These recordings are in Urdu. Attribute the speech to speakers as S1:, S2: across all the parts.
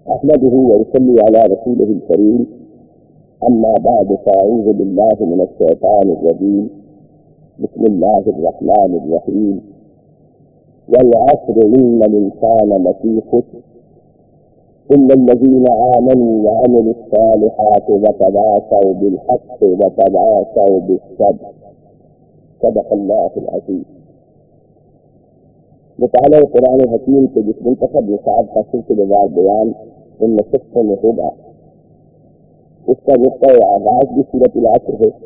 S1: أحمده وأصلي على رسوله الكريم. أما بعد فأعوذ بالله من الشيطان الرجيم. بسم الله الرحمن الرحيم. والعصر إن الإنسان لفي خسر إلا الذين آمنوا وعملوا الصالحات وتواصوا بالحق وتواصوا بالصبر. صدق الله العظيم. مطالعہ قرآن حکیم کے جس منتخب نصاب کا سلسلے وار بیان ان نشستوں میں ہوگا، اس کا نقطۂ آغاز بھی سورۃ العصر ہے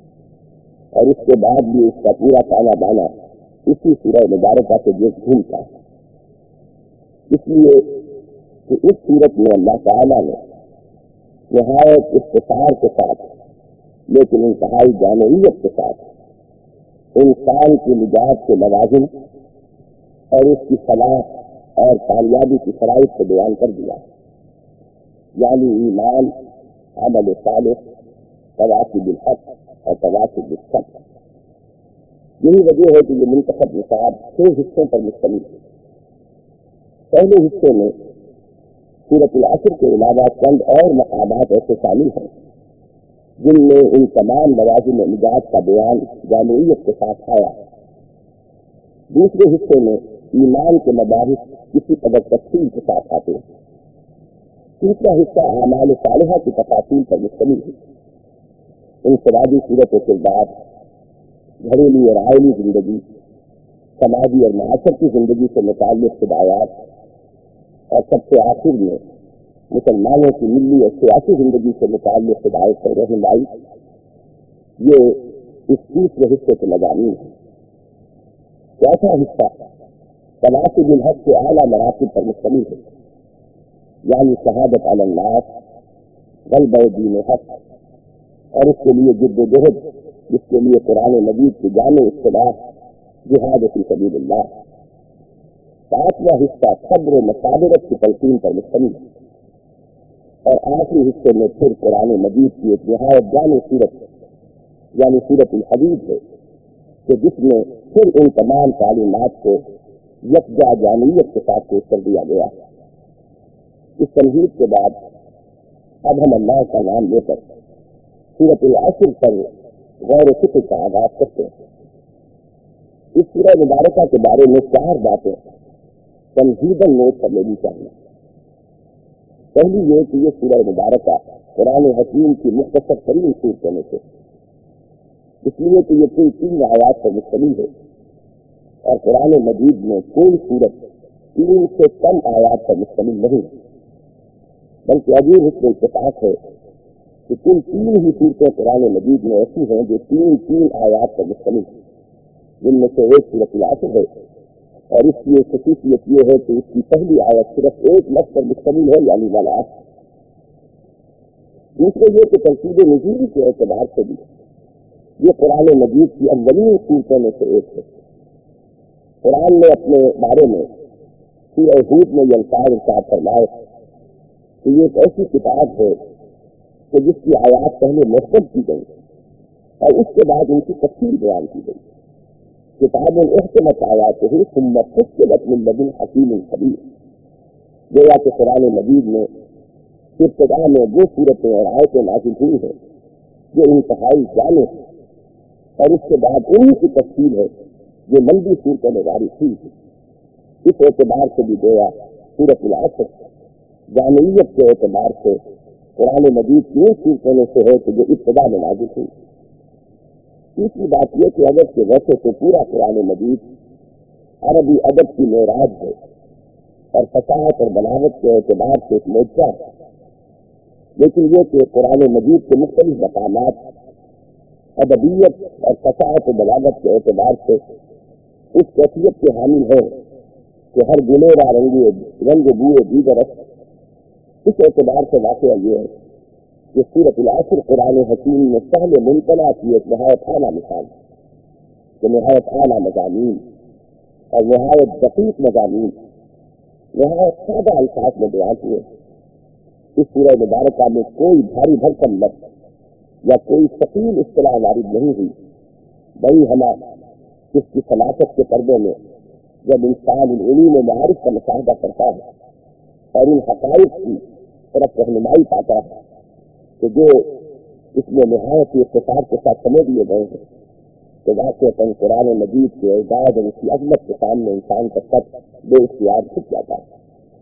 S1: اور اس کے بعد بھی اس کا پورا تانا بانا اسی سورہ مبارکہ سے جو گھومتا ہے، اس لیے کہ اس سورت میں اللہ تعالیٰ نے نہایت اختصار کے ساتھ لیکن انتہائی جامعیت کے ساتھ انسان کی نجات کے لوازم اور اس کی صلاح اور کامیابی کی شرائط کو بیان کر دیا، یعنی ایمان، عمل صالح، تواصی بالحق اور تواصی بالصبر۔ یہی وجہ ہے کہ یہ منتخب نصاب 6 حصوں پر مشتمل ہے۔ پہلے حصے میں سورۃ العصر کے علاوہ چند اور مقامات ایسے شامل ہیں جن میں ان تمام لوازم نجات کا بیان جامعیت کے ساتھ آیا۔ دوسرے حصے میں ایمان کے مباحث کسی قدر تفصیل کے ساتھ آتے ہیں۔ تیسرا حصہ اعمال صالحہ کی تفاصیل پر مشتمل ہے۔ انفرادی صورت و کردار، گھریلو اور عائلی زندگی، سماجی اور معاشرتی زندگی سے متعلق ہدایات، اور سب سے آخر میں مسلمانوں کی ملی اور سیاسی زندگی سے متعلق ہدایت اور رہنمائی۔ یہ اس تیسرے حصے کے مضامین ہیں۔ چوتھا حصہ تواصی بالحق کے اعلیٰ مراتب پر مشتمل ہے، یعنی شہادت علی الناس، غلبہ دین حق اور اس کے لیے جد و جہد، جس کے لیے قرآن مجید کی جامع اصطلاح جہاد فی سبیل اللہ۔ پانچواں حصہ صبر و مصابرت کی تلقین پر مشتمل ہے، اور آخری حصے میں پھر قرآن مجید کی ایک نہایت جامع صورت یعنی سورۃ الحدید ہے کہ جس میں پھر ان تمام تعلیمات کو یکجا جامعیت کے ساتھ پیش کر دیا گیا۔ اس تمہید کے بعد اب ہم اللہ کا نام لے کر سورۃ العصر پر غور و فکر کا آغاز کرتے ہیں۔ اس سورہ مبارکہ کے بارے میں 4 باتیں تمہیداً نوٹ کر لینی چاہیے۔ پہلی یہ کہ یہ سورہ مبارکہ قرآن حکیم کی مختصر ترین صورتوں میں سے، اس لیے کہ یہ کل 3 آیات پر مشتمل ہے، اور قرآن مجید میں کوئی صورت 3 سے کم آیات پر مشتمل نہیں ہے، بلکہ عجیب اس میں اتفاق ہے کہ کل 3 ہی صورتیں قرآن مجید میں ایسی ہیں جو 3 آیات پر مشتمل ہیں، جن میں سے ایک سورۃ العصر ہے، اور اس کی ایک خصوصیت یہ ہے کہ اس کی پہلی آیت صرف ایک لفظ پر مشتمل ہے، یعنی والعصر۔ دوسرے یہ کہ ترتیب نزول کے اعتبار سے بھی یہ قرآن مجید کی اولین صورتوں میں سے ایک ہے۔ قرآن نے اپنے بارے میں سورہ ہود میں یہ الفاظ ارشاد فرمائے کہ یہ ایک ایسی کتاب ہے کہ جس کی آیات پہلے محفوظ کی گئی اور اس کے بعد ان کی تفصیل بیان کی گئی۔ کتاب احکمت آیاتہ ثم فصلت من لدن حکیم خبیر۔ گویا کہ قرآن مجید میں ابتدا میں وہ صورتیں اور آیتیں نازل ہوئی ہیں جو انتہائی جامع ہیں، اور اس کے بعد انہی کی تفصیل ہے جو لمبی صورتوں میں وارد ہوئی تھی۔ اس اعتبار سے بھی گویا سورۃ العصر جامعیت کے اعتبار سے قرآن مجید کی ان صورتوں میں سے ہے کہ جو ابتدا میں نازل ہوئی۔ تیسری بات یہ کہ اگر کہ ویسے تو پورا قرآن مجید عربی ادب کی معراج ہے اور فصاحت اور بلاغت کے اعتبار سے ایک معجزہ ہے، لیکن یہ کہ قرآن مجید کے مختلف مقامات ادبیت اور فصاحت و بلاغت کے اعتبار سے اس کیفیت کے حامل ہے کہ ہر گلیرا رنگ بوئے دیگر۔ اس اعتبار سے واقعہ یہ ہے کہ سورۃ العصر قرآن حکیم میں پہلے ممتنع کی ایک نہایت اعلیٰ مثال ہے کہ نہایت اعلیٰ مضامین اور نہایت دقیق مضامین نہایت سادہ الفاظ میں بیان ہوئے۔ اس سورہ مبارکہ میں کوئی بھاری بھرکم لفظ یا کوئی ثقیل اصطلاح وارد نہیں ہوئی، بڑی ہما اس کی سلاست کے پردے میں جب انسان علوم و معارف کا مشاہدہ کرتا ہے اور ان حقائق کی طرف رہنمائی پاتا ہے کہ جو اس میں نہایت ہی اختصار کے ساتھ سمجھ لیے گئے ہیں کہ واقعتاً قرآن مجید کے اعجاز اور اس کی عظمت کے سامنے انسان کا سب بے اختیار جھک جاتا ہے۔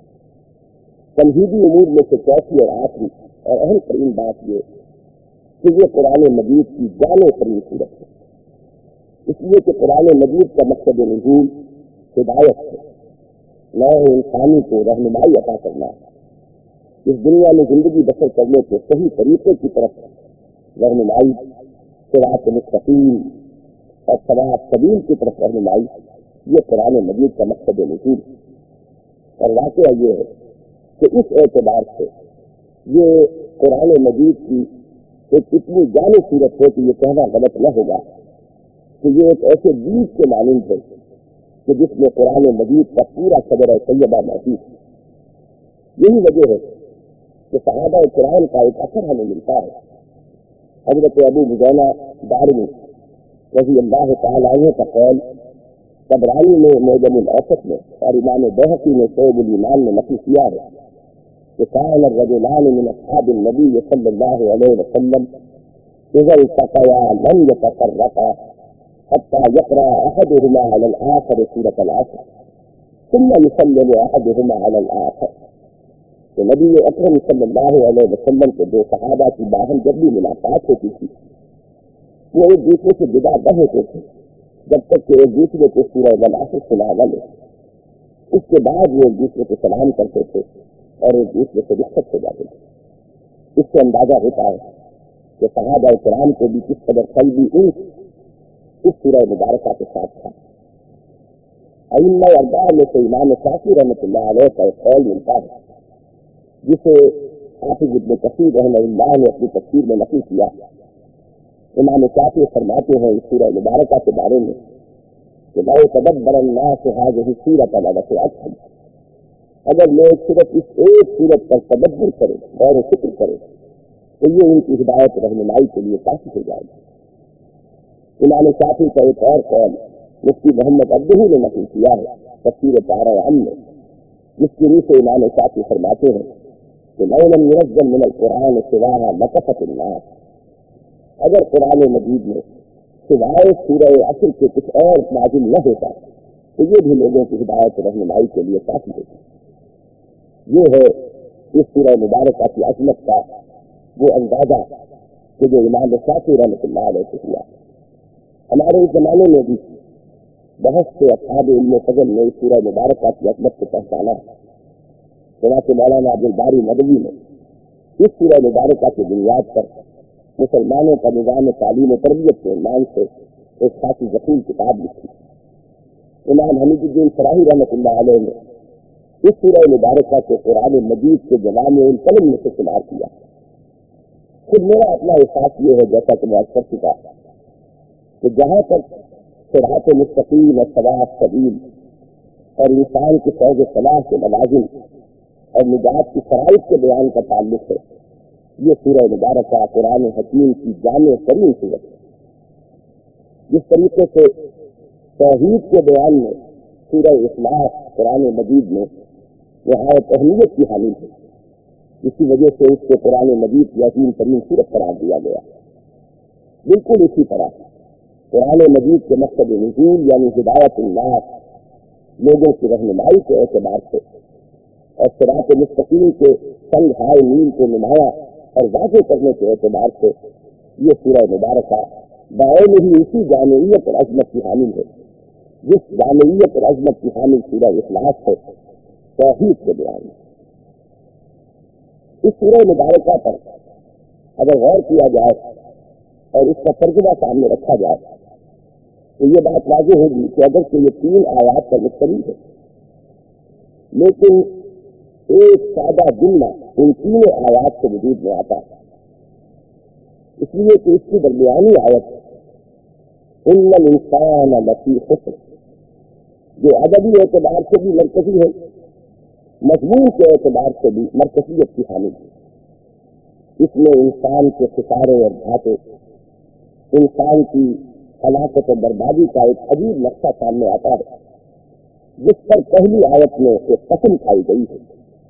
S1: تمہیدی امور میں سے چوتھی اور آخری اور اہم ترین بات یہ کہ یہ قرآن مجید کی جامع ترین صورت ہے، اس لیے کہ قرآن مجید کا مقصد نزول ہدایت ہے، نئے انسانی کو رہنمائی عطا کرنا ہے، اس دنیا میں زندگی بسر کرنے کے صحیح طریقے کی طرف رہنمائی، صراط مستقیم اور صراط سبیل کی طرف رہنمائی، یہ قرآن مجید کا مقصد نزول ہے۔ اور واقعہ یہ ہے کہ اس اعتبار سے یہ قرآن مجید کی ایک اتنی جامع صورت ہے کہ یہ کہنا غلط نہ ہوگا کہ یہ ایک ایسے بیج کے مانند ہے کہ جس میں قرآن مجید کا پورا صدر طیبہ موجود ہے۔ یہی وجہ ہے کہ صحابہ کرام کا ایک اثر ہمیں ملتا ہے۔ حضرت ابو مجانہ دارمی رضی اللہ تعالیٰ عنہ کا قول طبرانی نے معجم الاوسط میں اور امام بہقی نے شعب الایمان میں نقل کیا ہے کہ كان الرجلان من اصحاب النبي صلی اللہ علیہ وسلم اذا التقيا لم يتفرقا حتى يقرأ احدهما على الاخر سورة العصر ثم يسلم احدهما على الاخر۔ تو نبی اکرم صلی اللہ علیہ وسلم کے دو صحابہ کی باہم جب بھی ملاقات ہوتی تھی وہ ایک دوسرے سے جدا نہ ہوتے تھے جب تک کہ ایک دوسرے کو سورہ العصر سنا نہ لے۔ اس کے بعد وہ ایک دوسرے کو سلام کرتے تھے اور ایک دوسرے سے رخصت ہو جاتے تھے۔ اس سے اندازہ ہوتا ہے کہ صحابہ کرام کو بھی کس قدر قلبی انس اس سورہ مبارکہ کے ساتھ تھا۔ ائمہ اربعہ میں سے امام شافعی رحمۃ اللہ علیہ کا ایک قول ملتا ہے جسے حافظ ابن کثیر رحمہ اللہ نے اپنی تفسیر میں نقل کیا۔ امام شافعی فرماتے ہیں اس سورہ مبارکہ کے بارے میں کہ لو تدبر الناس هذه السورة لنفعتهم، اگر لوگ صرف اس ایک سورت پر تدبر کریں اور فکر کریں تو یہ ان کی ہدایت رہنمائی کے لیے کافی ہو جائے گی۔ امام شافعی کا ایک اور قول مفتی محمد عبدہ نے نقل کیا ہے تفسیر طارہ عام میں، جس کی روح سے امام شافعی فرماتے ہیں کہ لو لم ينزل من القرآن سواها لكفت الناس، اگر قرآن مجید میں سوائے سورہ عصر کے کچھ اور نازل نہ ہوتا تو یہ بھی لوگوں کی ہدایت رہنمائی کے لیے کافی ہوتی۔ یہ ہے اس سورہ مبارکہ کی عظمت کا وہ اندازہ کہ جو امام شافعی رحمۃ اللہ علیہ سے ہوا۔ ہمارے اس زمانے میں بھی بہت سے اصحاب علم فضل نے اس سورہ مبارکہ کی عظمت کو پہچانا ہے۔ چنانچہ مولانا عبدالباری ندوی نے اس سورہ مبارکہ کی بنیاد پر مسلمانوں کا نظام تعلیم و تربیت کے عنوان سے ایک خاصی ذخیر کتاب لکھی۔ امام حمید الدین فراہی رحمۃ اللہ علیہ نے اس سورہ مبارکہ کو قرآن مجید کے جوامع الکلم میں سے شمار کیا۔ خود میرا اپنا احساس یہ ہے جیسا کہ میں عرض کر چکا کہ جہاں تک صراط مستقیم اور صراط سبیل اور انسان کی فوج صلاح کے لوازم اور نجات کی شرائط کے بیان کا تعلق ہے، یہ سورہ مبارکہ قرآن حکیم کی جامع ترین صورت ہے۔ جس طریقے سے توحید کے بیان میں سورہ اخلاص قرآن مجید میں نہایت اہمیت کی حامل ہے، اسی وجہ سے اس کو قرآن مجید کی عظیم ترین صورت قرار دیا گیا۔ بالکل اسی طرح قرآن مجید کے مقصد نزول یعنی ہدایت الناس، لوگوں کی رہنمائی کے اعتبار سے اور صراط مستقیم کے سنگ ہائے نیل کو نمایاں اور واضح کرنے کے اعتبار سے یہ سورہ مبارکہ باعث ہی اسی جامعیت اور عظمت کی حامل ہے جس جامعیت اور عظمت کی حامل سورہ اخلاص ہے توحید کے بیان میں۔ اس سورہ مبارکہ پر اگر غور کیا جائے اور اس کا ترجمہ سامنے رکھا جائے تو یہ بات واضح ہوگی کہ اگر کہ یہ 3 آیات پر مشتمل ہے لیکن ایک سادہ جملہ ان 3 آیات سے وجود میں آتا ہے، اس لیے کہ اس کی درمیانی آیت ان الانسان لفی خسر جو ادبی اعتبار سے بھی مرکزی ہے، مضمون کے اعتبار سے بھی مرکزیت کی حامل ہے۔ اس میں انسان کے خسارے اور گھاٹے، انسان کی ہلاکت و بربادی کا ایک عجیب نقشہ سامنے آتا ہے جس پر پہلی آیت میں ایک قسم کھائی گئی ہے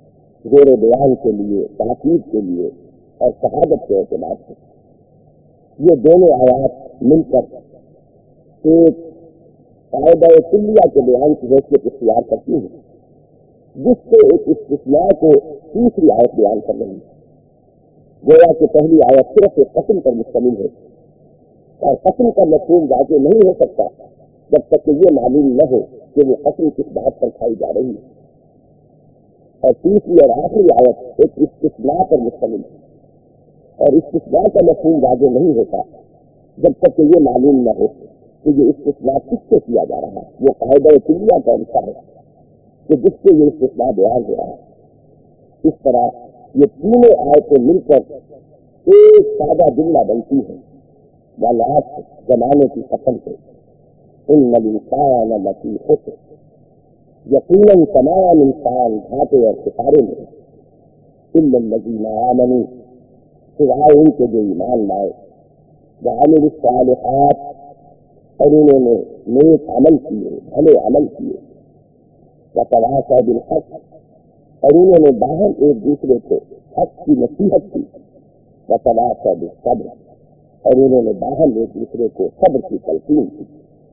S1: زور بیان کے لیے، تاکید کے لیے اور شہادت کے اعتبار سے یہ دونوں آیات مل کر ایک قاعدہ کلیہ کے بیان کی حیثیت اختیار کرتی ہیں، جس سے ایک استثناء کو تیسری آیت بیان کر رہی ہے۔ گویا کہ پہلی آیت صرف ایک قسم پر مشتمل ہے، اور قسم کا مفہوم واضح نہیں ہو سکتا جب تک کہ یہ معلوم نہ ہو کہ وہ قسم کس بات پر کھائی جا رہی ہے۔ اور تیسری اور آخری آیت ایک استثناء پر مشتمل ہے، اور استثناء کا مفہوم واضح نہیں ہوتا جب تک کہ یہ معلوم نہ ہو کہ یہ استثناء کس سے کیا جا رہا ہے، وہ قاعدہ کلیہ کا حصہ ہے کہ جس سے یہ استثناء بیان ہو رہا ہے۔ اس طرح یہ تینوں آیتیں مل کر ایک سادہ جملہ بنتی ہے، والعصر زمانے کی قسم سے، ان الانسان لفی خسر، یقیناً تمام انسان گھاٹے اور خسارے میں، الا الذین آمنوا، سوائے ان کے جو ایمان لائے، وعملوا الصالحات، اور انہوں نے نیک عمل کیے، بھلے عمل کیے، وتواصوا بالحق، اور انہوں نے باہر ایک دوسرے کو حق کی نصیحت کی، وتواصوا بالصبر، اور انہوں نے باہر ایک دوسرے کو صبر کی تلقین کی۔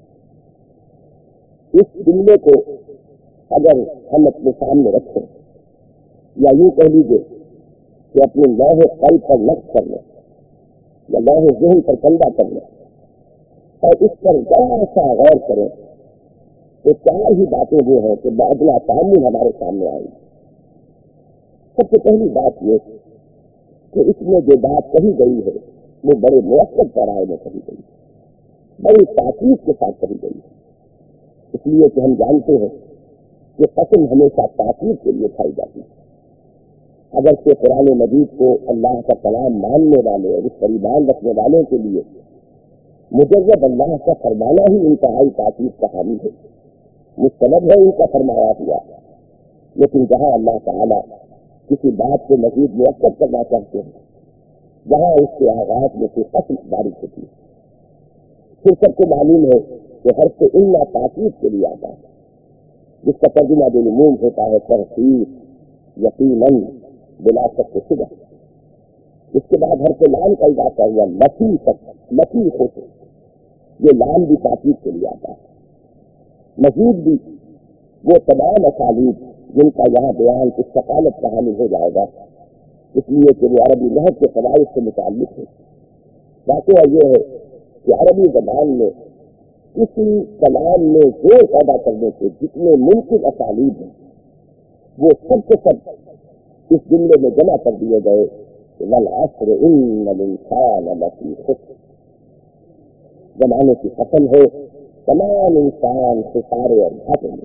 S1: اس جملے کو اگر ہم اپنے سامنے رکھیں، یا یوں کہہ لیجیے کہ اپنے لوح قلب پر نقش کر لیں یا لوح ذہن پر کندہ کر لیں اور اس پر ذرا سا غور کریں، تو چار ہی باتیں وہ ہیں کہ بادلہ تعمل ہمارے سامنے آئی۔ سب سے پہلی بات یہ کہ اس میں جو بات کہی گئی ہے وہ بڑے مرکب پیرائے میں کہی گئی ہے، بڑی تاکید کے ساتھ کہی گئی ہے، اس لیے کہ ہم جانتے ہیں کہ قسم ہمیشہ تاکید کے لیے کھائی جاتی ہے۔ اگر کہ قرآن مجید کو اللہ کا کلام ماننے والے اور اس پر ایمان رکھنے والوں کے لیے مجرد اللہ کا فرمانا ہی انتہائی تاکید کا حامل ہے، مستند ہے ان کا فرمایا ہوا، لیکن جہاں اللہ تعالیٰ کسی بات کو مزید مرکب کرنا چاہتے ہیں، جہاں اس کے آغاز میں کوئی قسم بارش ہوتی ہے، پھر سب کو معلوم ہے کہ ہر سے الا تاکید کے لیے آتا ہے، جس کا ترجمہ بالعموم ہوتا ہے ترتیب، یقیناً، بلا شک شبہ۔ اس کے بعد ہر سے لام کا اضافہ ہوا لفی تک، لفی خوش، یہ لام بھی تاکید کے لیے آتا ہے۔ مزید بھی وہ تمام اسالیب جن کا یہاں بیان کچھ ثقالت کا حامل ہو جائے گا، اس لیے کہ وہ عربی لہج کے قواعد سے متعلق ہے۔ واقعہ یہ ہے کہ عربی زبان میں کسی کلام میں زور پیدا کرنے کے جتنے ممکن اسالیب ہیں وہ سب کے سب اس جملے میں جمع کر دیے گئے، والعصر ان الانسان لفی خسر، زمانے کی قسم ہے تمام انسان خسارے اور گھاٹے میں،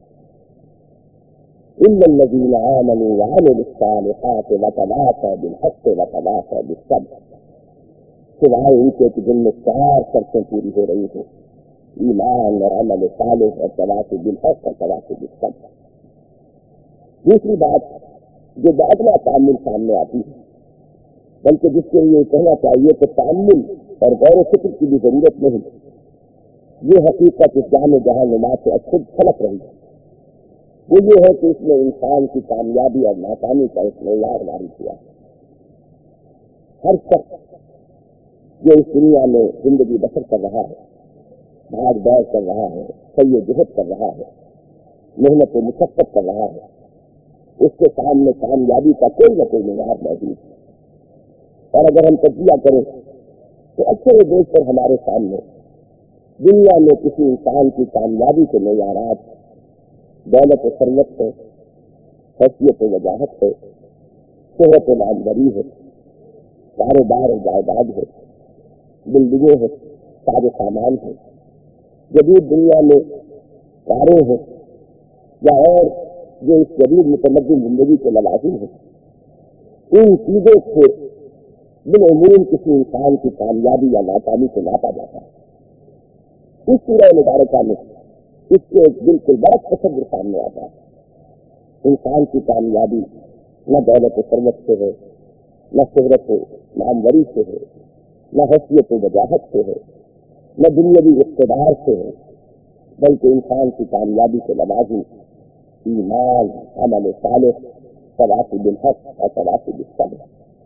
S1: الا الذین آمنوا وعملوا الصالحات وتواصوا بالحق وتواصوا بالصبر، سوائے ان کے کہ جن میں چار شرطیں پوری ہو رہی ہیں، ایمان اور عمل صالح اور تواصوا بالحق اور تواصوا بالصبر۔ دوسری بات جو بادلہ تعمل سامنے آتی ہے، بلکہ جس کے لیے کہنا چاہیے کہ تعمل اور غور و فکر کی بھی ضرورت نہیں، یہ حقیقت اس جہاں جہاں نماز سے خود چھلک رہی ہے، وہ یہ ہے کہ اس میں انسان کی کامیابی اور ناکامی کا ایک معیار جاری کیا ہے۔ ہر شخص جو اس دنیا میں زندگی بسر کر رہا ہے، بھاگ دوڑ کر رہا ہے، سعی و جہد کر رہا ہے، محنت و مشقت کر رہا ہے، اس کے سامنے کامیابی کا کوئی نہ کوئی معیار موجود ہے۔ اور اگر ہم تجزیہ کریں تو اکثر دیش پر ہمارے سامنے دنیا میں کسی انسان کی کامیابی کے معیارات دولت و ثروت ہے، حیثیت و وجاہت ہے، شہرت و ناموری ہے، کاروبار و جائیداد ہے، بلڈنگیں ہیں، سارے سامان ہیں، جدید دنیا میں کاریں ہیں، یا اور جو اس جدید متمدن زندگی کے لوازم ہیں، ان چیزوں سے بالعموم کسی انسان کی کامیابی یا ناکامی کو ناپا جاتا ہے۔ اس سورہ مبارکہ میں اس کے ایک بالکل بڑا تصور سامنے آتا ہے۔ انسان کی کامیابی نہ دولت و ثروت سے ہے، نہ شہرت و ناموری سے ہے، نہ حیثیت و وجاہت سے ہے، نہ دنیاوی اقتدار سے ہے، بلکہ انسان کی کامیابی کے لوازم ایمان، عمل صالح التواصي بالحق اور التواصي بالصبر.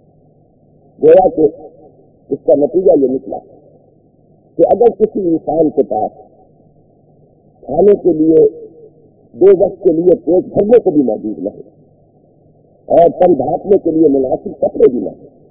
S1: گویا کہ اس کا نتیجہ یہ نکلا کہ اگر کسی انسان کے پاس کھانے کے لیے 2 وقت کے لیے پیٹ بھرنے کو بھی موجود نہ ہو اور تن ڈھانپنے کے لیے مناسب کپڑے بھی نہ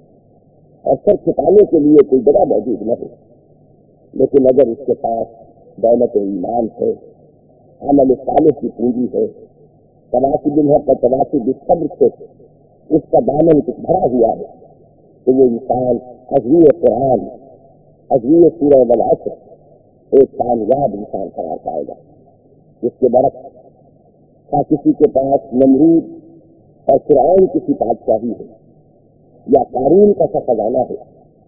S1: ہو اور سر چھپانے کے لیے کوئی جگہ موجود نہ ہو، لیکن اگر اس کے پاس دولت ایمان ہے، عمل صالح کی پونجی ہے، تواصی بالحق اور تواصی بالصبر سے اس کا دامن کچھ بھرا ہوا ہے، تو وہ انسان حضوی قرآن، حضوی سورہ والعصر ایک کامیاب انسان قرار پائے گا. اس کے برعکس کا کسی کے پاس نمرود اور فرعون کسی بادشاہی ہے، یا قارون کا خزانہ ہے،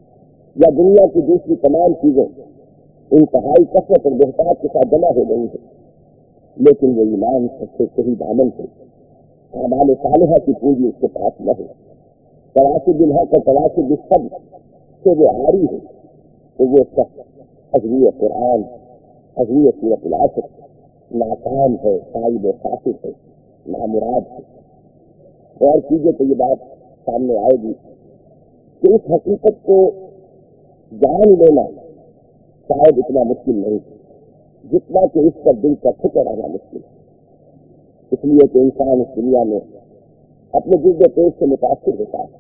S1: یا دنیا کی دوسری تمام چیزیں انتہائی کثرت اور بہتات کے ساتھ جمع ہو گئی ہے، لیکن وہ ایمان سے صحیح دامن ہے، اعمال صالحہ کی پونجی اس کے پاس نہ ہے، تواصی بالحق اور تواصی بالصبر سے وہ عاری ہے، تو وہ شخص حضوی قرآن، حضوی سورۃ العصر ناکام ہے، صائب و خاسر ہے، نامراد ہے. غور کیجیے تو یہ بات سامنے آئے گی کہ اس حقیقت کو جان لینا شاید اتنا مشکل نہیں جتنا کہ اس پر دل کا فکر رہنا مشکل ہے. اس لیے کہ انسان اس دنیا میں اپنے جلد و پیش سے متاثر ہوتا ہے.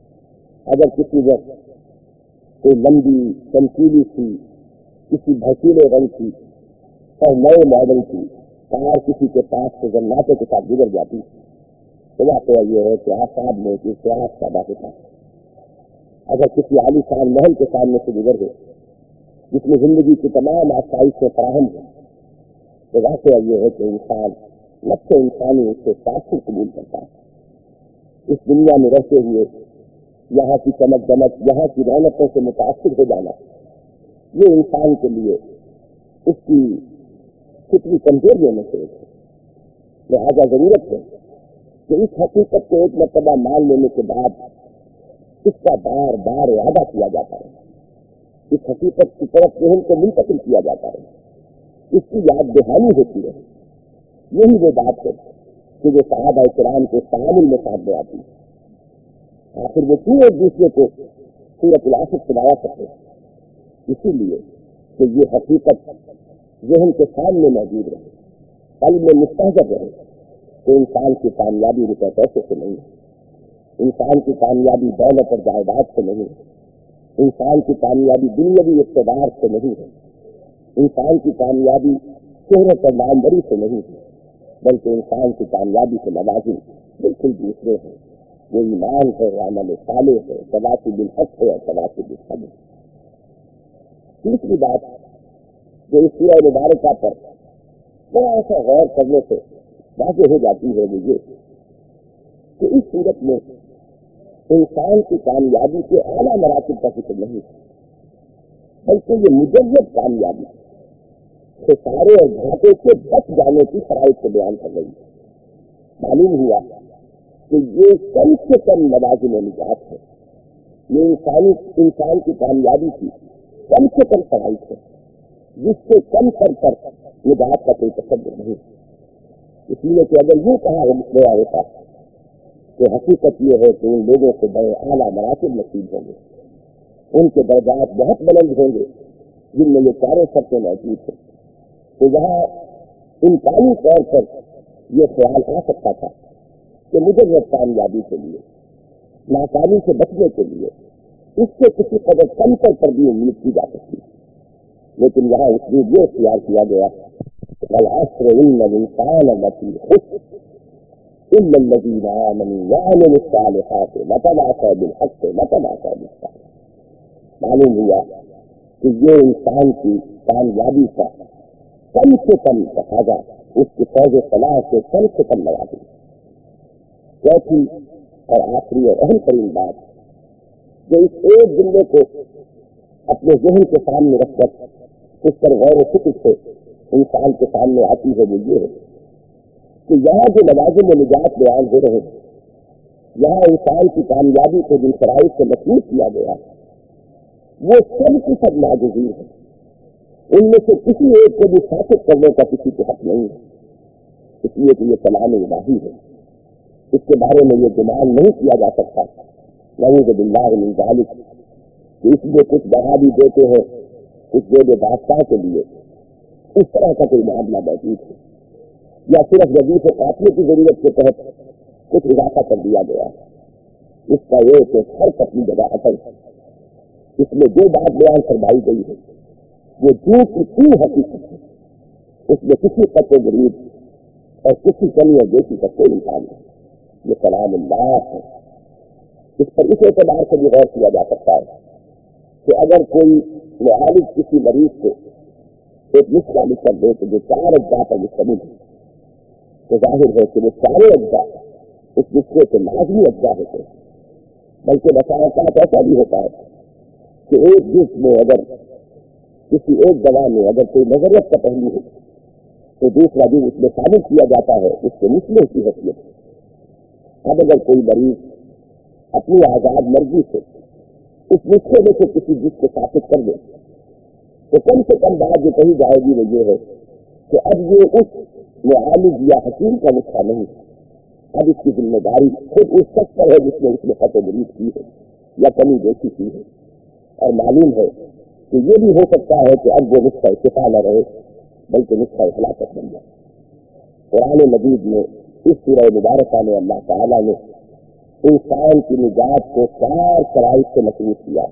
S1: اگر کسی وقت کوئی لمبی چمکیلی سی کسی بھسیلے رنگ کی اور نئے ماڈل کی کار کسی کے پاس سے جناتے کے ساتھ گزر جاتی تو واقعہ یہ ہے کہ آساد میں ایک اتحاد پیدا ہوتا ہے. اگر کسی عالی شان محل کے سامنے سے گزر گئے جس میں زندگی کی تمام آسائشیں فراہم ہیں تو واقعہ یہ ہے کہ انسان نفس انسانی اس سے تاثر قبول کرتا ہے. اس دنیا میں رہتے ہوئے یہاں کی چمک دمک، یہاں کی رونقوں سے متاثر ہو جانا یہ انسان کے لیے اس کی فطری کمزوریوں میں سے ایک ہے. لہٰذا ضرورت ہے کہ اس حقیقت کو ایک مرتبہ مان لینے کے بعد اس کا بار بار اعادہ کیا جاتا ہے، اس حقیقت کی طرف ذہن کو منتقل کیا جاتا ہے، اس کی یاد دہانی ہوتی ہے. یہی وہ بات ہے کہ جو صحابہ کرام کے تعامل میں سامنے آتی ہے. آخر وہ کیوں ایک دوسرے کو سورۃ العصر سنایا کرتے ہیں؟ اسی لیے کہ یہ حقیقت ذہن کے سامنے موجود رہے، قلب میں مستحضر رہے کہ انسان کی کامیابی روپے پیسے سے نہیں ہے، انسان کی کامیابی دولت اور جائیداد سے نہیں ہے، انسان کی کامیابی دنیاوی اقتدار سے نہیں ہے، انسان کی کامیابی شہرت اور ناموری سے نہیں ہے، بلکہ انسان کی کامیابی کے لوازم بالکل دوسرے ہیں. وہ ایمان ہے، عمل صالح ہے، تواصی بالحق ہے اور تواصی بالصبر. تیسری بات جو اس سورہ مبارکہ پر بڑا ایسا غور کرنے سے واضح ہو جاتی ہے وہ یہ کہ اس صورت میں انسان کی کامیابی کے اعلیٰ مراتب کا ذکر نہیں ہے، بلکہ یہ مجرد کامیابی خسارے اور گھاٹے سے بچ جانے کی شرائط کو بیان کر رہی ہے. معلوم ہوا کہ یہ کم سے کم لوازم نجات ہے، یہ انسان کی کامیابی کی کم سے کم شرائط ہے جس سے کم کر نجات کا کوئی تصور نہیں. اس لیے کہ اگر یہ کہا گیا ہوتا تو حقیقت یہ ہے کہ ان لوگوں کو بڑے اعلیٰ مراتب نصیب ہوں گے، ان کے درجات بہت بلند ہوں گے جن میں یہ چاروں شرطیں موجود ہیں. تو یہاں امکانی طور پر یہ خیال آ سکتا تھا کہ مجرد کامیابی کے لیے، ناکامی سے بچنے کے لیے اس سے کسی قدر کم پر بھی امید کی جا سکتی ہے. لیکن یہاں اس لیے یہ اختیار کیا گیا والعصر ان الانسان لفی خسر الا الذین آمنوا وعملوا الصالحات وتواصوا بالحق وتواصوا بالصبر. معلوم ہوا کہ یہ انسان کی کامیابی کا کم سے کم تقاضا اس کی فوج صلاح سے کم لگا دی. چوتھی اور آخری اور اہم ترین بات جو اس ایک جملے کو اپنے ذہن کے سامنے رکھ کر اس پر غور و فکر سے انسان کے سامنے آتی ہے وہ یہ ہے کہ یہاں جو لوازم و نجات بیان ہو رہے ہیں، یہاں انسان کی کامیابی کو جن شرائط سے مخصوص کیا گیا وہ سب کی سب ناگزیر ہے. ان میں سے کسی ایک کو بھی ثابت کرنے کا کسی کو حق نہیں ہے، اس لیے کہ یہ کلام الہی ہے. اس کے بارے میں یہ گمان نہیں کیا جا سکتا نعوذ باللہ من ذالک کہ اس لیے کچھ بڑھا بھی دیتے ہیں کچھ دے دے بادشاہ کے لیے، اس طرح کا کوئی معاملہ موجود ہے، یا صرف ردیف قافلے کی ضرورت کے تحت کچھ اضافہ کر دیا گیا ہے۔ اس کا یہ کہ فرق اپنی جگہ اثر ہے، اس میں جو بات بیان فرمائی گئی ہے وہ جو کی تین حقیقت ہے، اس میں کسی قطع غریب اور کسی کمی اور بیٹی کا کوئی امکان نہیں، یہ کلام اللہ ہے۔ اس پر اس اعتبار سے بھی غور کیا جا سکتا ہے کہ اگر کوئی معالج کسی مریض کو ایک نسخہ لکھ کر دے کہ جو 4 اجزاء پر مشتمل ہے، تو ظاہر ہے کہ وہ سارے اجزاء اس نسخے کے لازمی اجزاء ہوتے ہیں، بلکہ بساوقات ایسا بھی ہوتا ہے کہ ایک جسم میں اگر کسی ایک دوا میں اگر کوئی نظریت کا پہلو ہے تو دوسرا بھی اس میں شامل کیا جاتا ہے اس کے مسلم کی حیثیت۔ اب اگر کوئی مریض اپنی آزاد مرضی سے اس نسخے میں سے کسی جس کو ثابت کر دے تو کم سے کم بات جو کہی جائے گی وہ یہ ہے کہ اب یہ اس معالج یا حکیم کا نسخہ نہیں، اب اس کی ذمہ داری خود اس شخص پر ہے جس نے اس میں قطع غریب کی ہے یا کمی بیشی کی ہے، اور معلوم ہے کہ یہ بھی ہو سکتا ہے کہ اب وہ نسخہ شفا نہ رہے بلکہ نسخہ ہلاکت بن جائے۔ قرآن مجید میں اس سورہ مبارکہ میں اللہ تعالیٰ نے انسان کی نجات کو 4 شرائط سے مشروط کیا،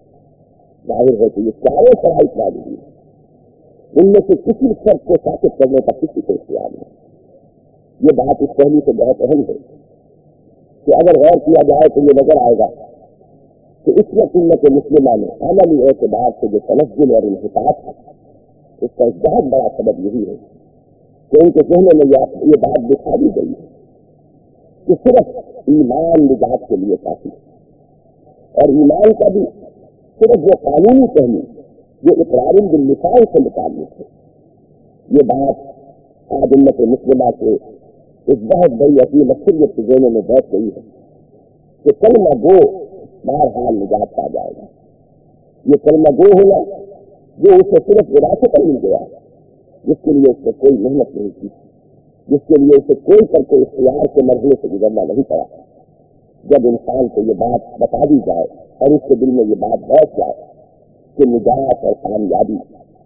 S1: ظاہر ہے کہ یہ 4 شرائط لازمی ہیں، ان میں سے کسی شخص کو ثابت کرنے کا کسی کو اختیار نہیں۔ یہ بات اس پہلو سے بہت اہم ہے کہ اگر غور کیا جائے تو یہ نظر آئے گا کہ اس وقت امت مسلمہ میں عملی اعتبار سے جو تنزل اور انحطاط ہے اس کا ایک بہت بڑا سبب یہی ہے کہ ان کے ذہنوں میں یہ بات دکھا دی گئی ہے کہ صرف ایمان نجات کے لیے کافی ہے، اور ایمان کا بھی صرف وہ قانونی پہلو جو اقرار باللسان سے متعلق ہے۔ یہ بات آج امت مسلمہ کے ایک بہت بڑی عظیم اکثریت کے ذہنوں میں بیٹھ گئی ہے کہ کلمہ گو بہرحال نجات پا جائے گا۔ یہ کلمہ گو ہونا جو اسے صرف وراثت پر مل گیا جس کے لیے اس نے کوئی محنت نہیں کی، جس کے لیے اسے کوئی پر کوئی اختیار کے مرحلے سے گزرنا نہیں پڑا، جب انسان کو یہ بات بتا دی جائے اور اس کے دل میں یہ بات بیٹھ جائے کہ نجات اور کامیابی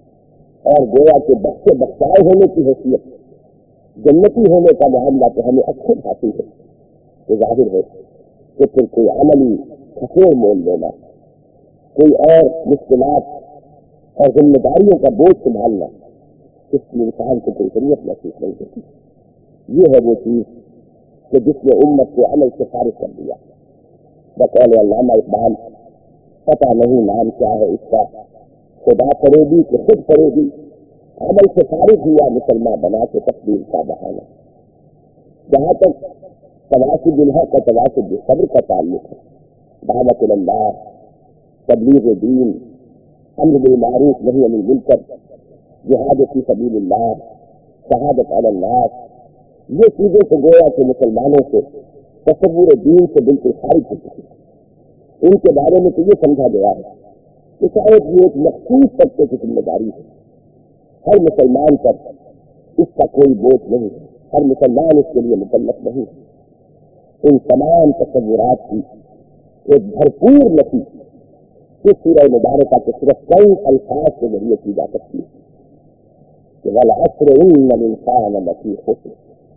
S1: اور گویا کے بخشے بخشائے ہونے کی حیثیت جنتی ہونے کا معاملہ تو ہمیں اکثر حاصل ہے، تو ظاہر ہے کہ پھر کوئی عملی خطور مول لینا، کوئی اور مشکلات اور ذمہ داریوں کا بوجھ سنبھالنا اس کی انسان کو کوئی ضرورت محسوس نہیں ہوتی۔ یہ ہے وہ چیز کہ جس نے امت کو عمل سے فارغ کر دیا۔ بقول علامہ اقبال، پتہ نہیں نام کیا ہے اس کا، خدا کرے گی کہ خود کرے گی، عمل سے فارغ ہوا مسلمان بنا کے تقدیر کا بہانا۔ جہاں تک تواسد الحق کا تواسد صبر کا تعلق ہے، دعوت اللہ، تبلیغ دین، امر بالمعروف نہی عن المنکر، جہاد فی سبیل اللہ، شہادت علی الناس، یہ چیزیں تو گویا کہ مسلمانوں سے تصور دین سے بالکل خارج ہو چکی ہیں۔ ان کے بارے میں تو یہ سمجھا گیا ہے کہ شاید یہ ایک مخصوص طبقے کی ذمہ داری ہے، ہر مسلمان پر اس کا کوئی بوجھ نہیں ہے، ہر مسلمان اس کے لیے مکلف نہیں ہے۔ ان تمام تصورات کی ایک بھرپور نفی اس سورہ مبارکہ کے صرف کئی الفاظ کے ذریعے کی جا سکتی ہے کہ والعصر ان الانسان لفی خسر۔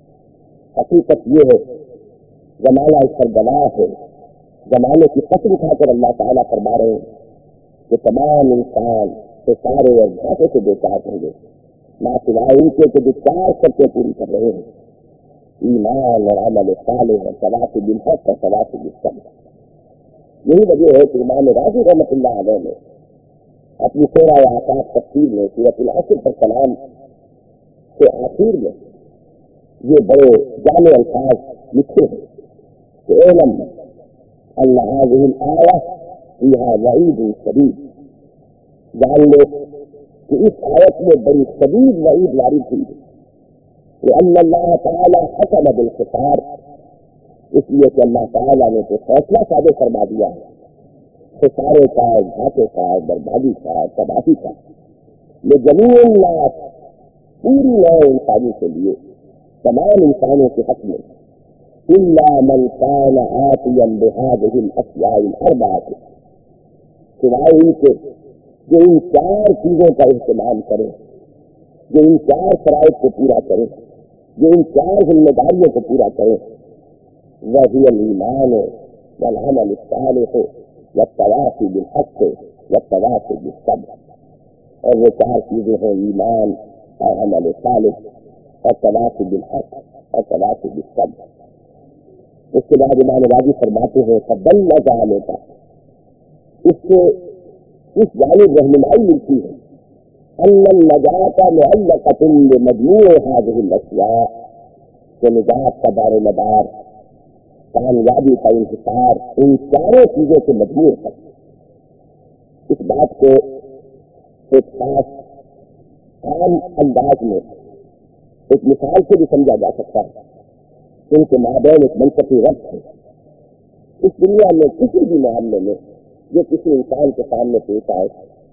S1: حقیقت یہ ہے، زمانہ اس پر گواہ ہے، زمانے کی قسم کھا کر اللہ تعالیٰ فرما رہے ہیں کہ تمام انسان سارے اور گھاٹے سے بے چار ہوں گے، نہ سوائے ان کے جو 4 شرطیں پوری کر رہے ہیں، ایمان اور عمل صالح اور تواسد بالحق اور تواسد بالصبر۔ یہی وجہ ہے کہ امام راضی رحمۃ اللہ علیہ نے اپنی سورہ آفاق تفسیر میں سورۃ العصر پر کلام کے آخر میں یہ بڑے جامع الفاظ لکھے ہیں کہ اعلم ان هذه الآیہ فیہا وعید شدید، جان لو کہ اس آیت میں بڑی شدید وعید وارد ہوئی ہے، لأن اللہ تعالی حکم بالقصاص، اس لیے کہ اللہ تعالیٰ نے تو فیصلہ صادر فرما دیا ہے خسارے کا، گھاٹے کا، بربادی کا، تباہی کا، لجمیع الناس، پوری نوع انسانی کے لیے، تمام انسانوں کے حق میں، إلا من كان آتيا بهذه الأشياء الأربعة، سوائے ان کے جو ان چار چیزوں کا اہتمام کرے، جو ان چار شرائط کو پورا کرے، جو ان چار ذمہ داریوں کو پورا کرے، وہی الایمان والعمل الصالح والتواصی بالحق والتواصی بالصبر، اور وہ چار چیزیں ہیں ایمان اور عمل صالح اور تواصی بالحق اور تواصی بالصبر۔ اس کے بعد امام راضی فرماتے ہیں فدل ذلک، اس سے اس جانب رہنمائی ملتی ہے ان النجاۃ معلقۃ بمجموع هذه الاشیاء، کہ نجات کا دار و مدار، کامیابی کا انحصار ان چاروں چیزوں کے مجموع ہے۔ اس بات کو ایک خاص عام انداز میں ایک مثال سے بھی سمجھا جا سکتا ہے۔ ان کے مابین ایک منطقی ربط ہے۔ اس دنیا میں کسی بھی معاملے میں جو کسی انسان کے سامنے پیش آئے،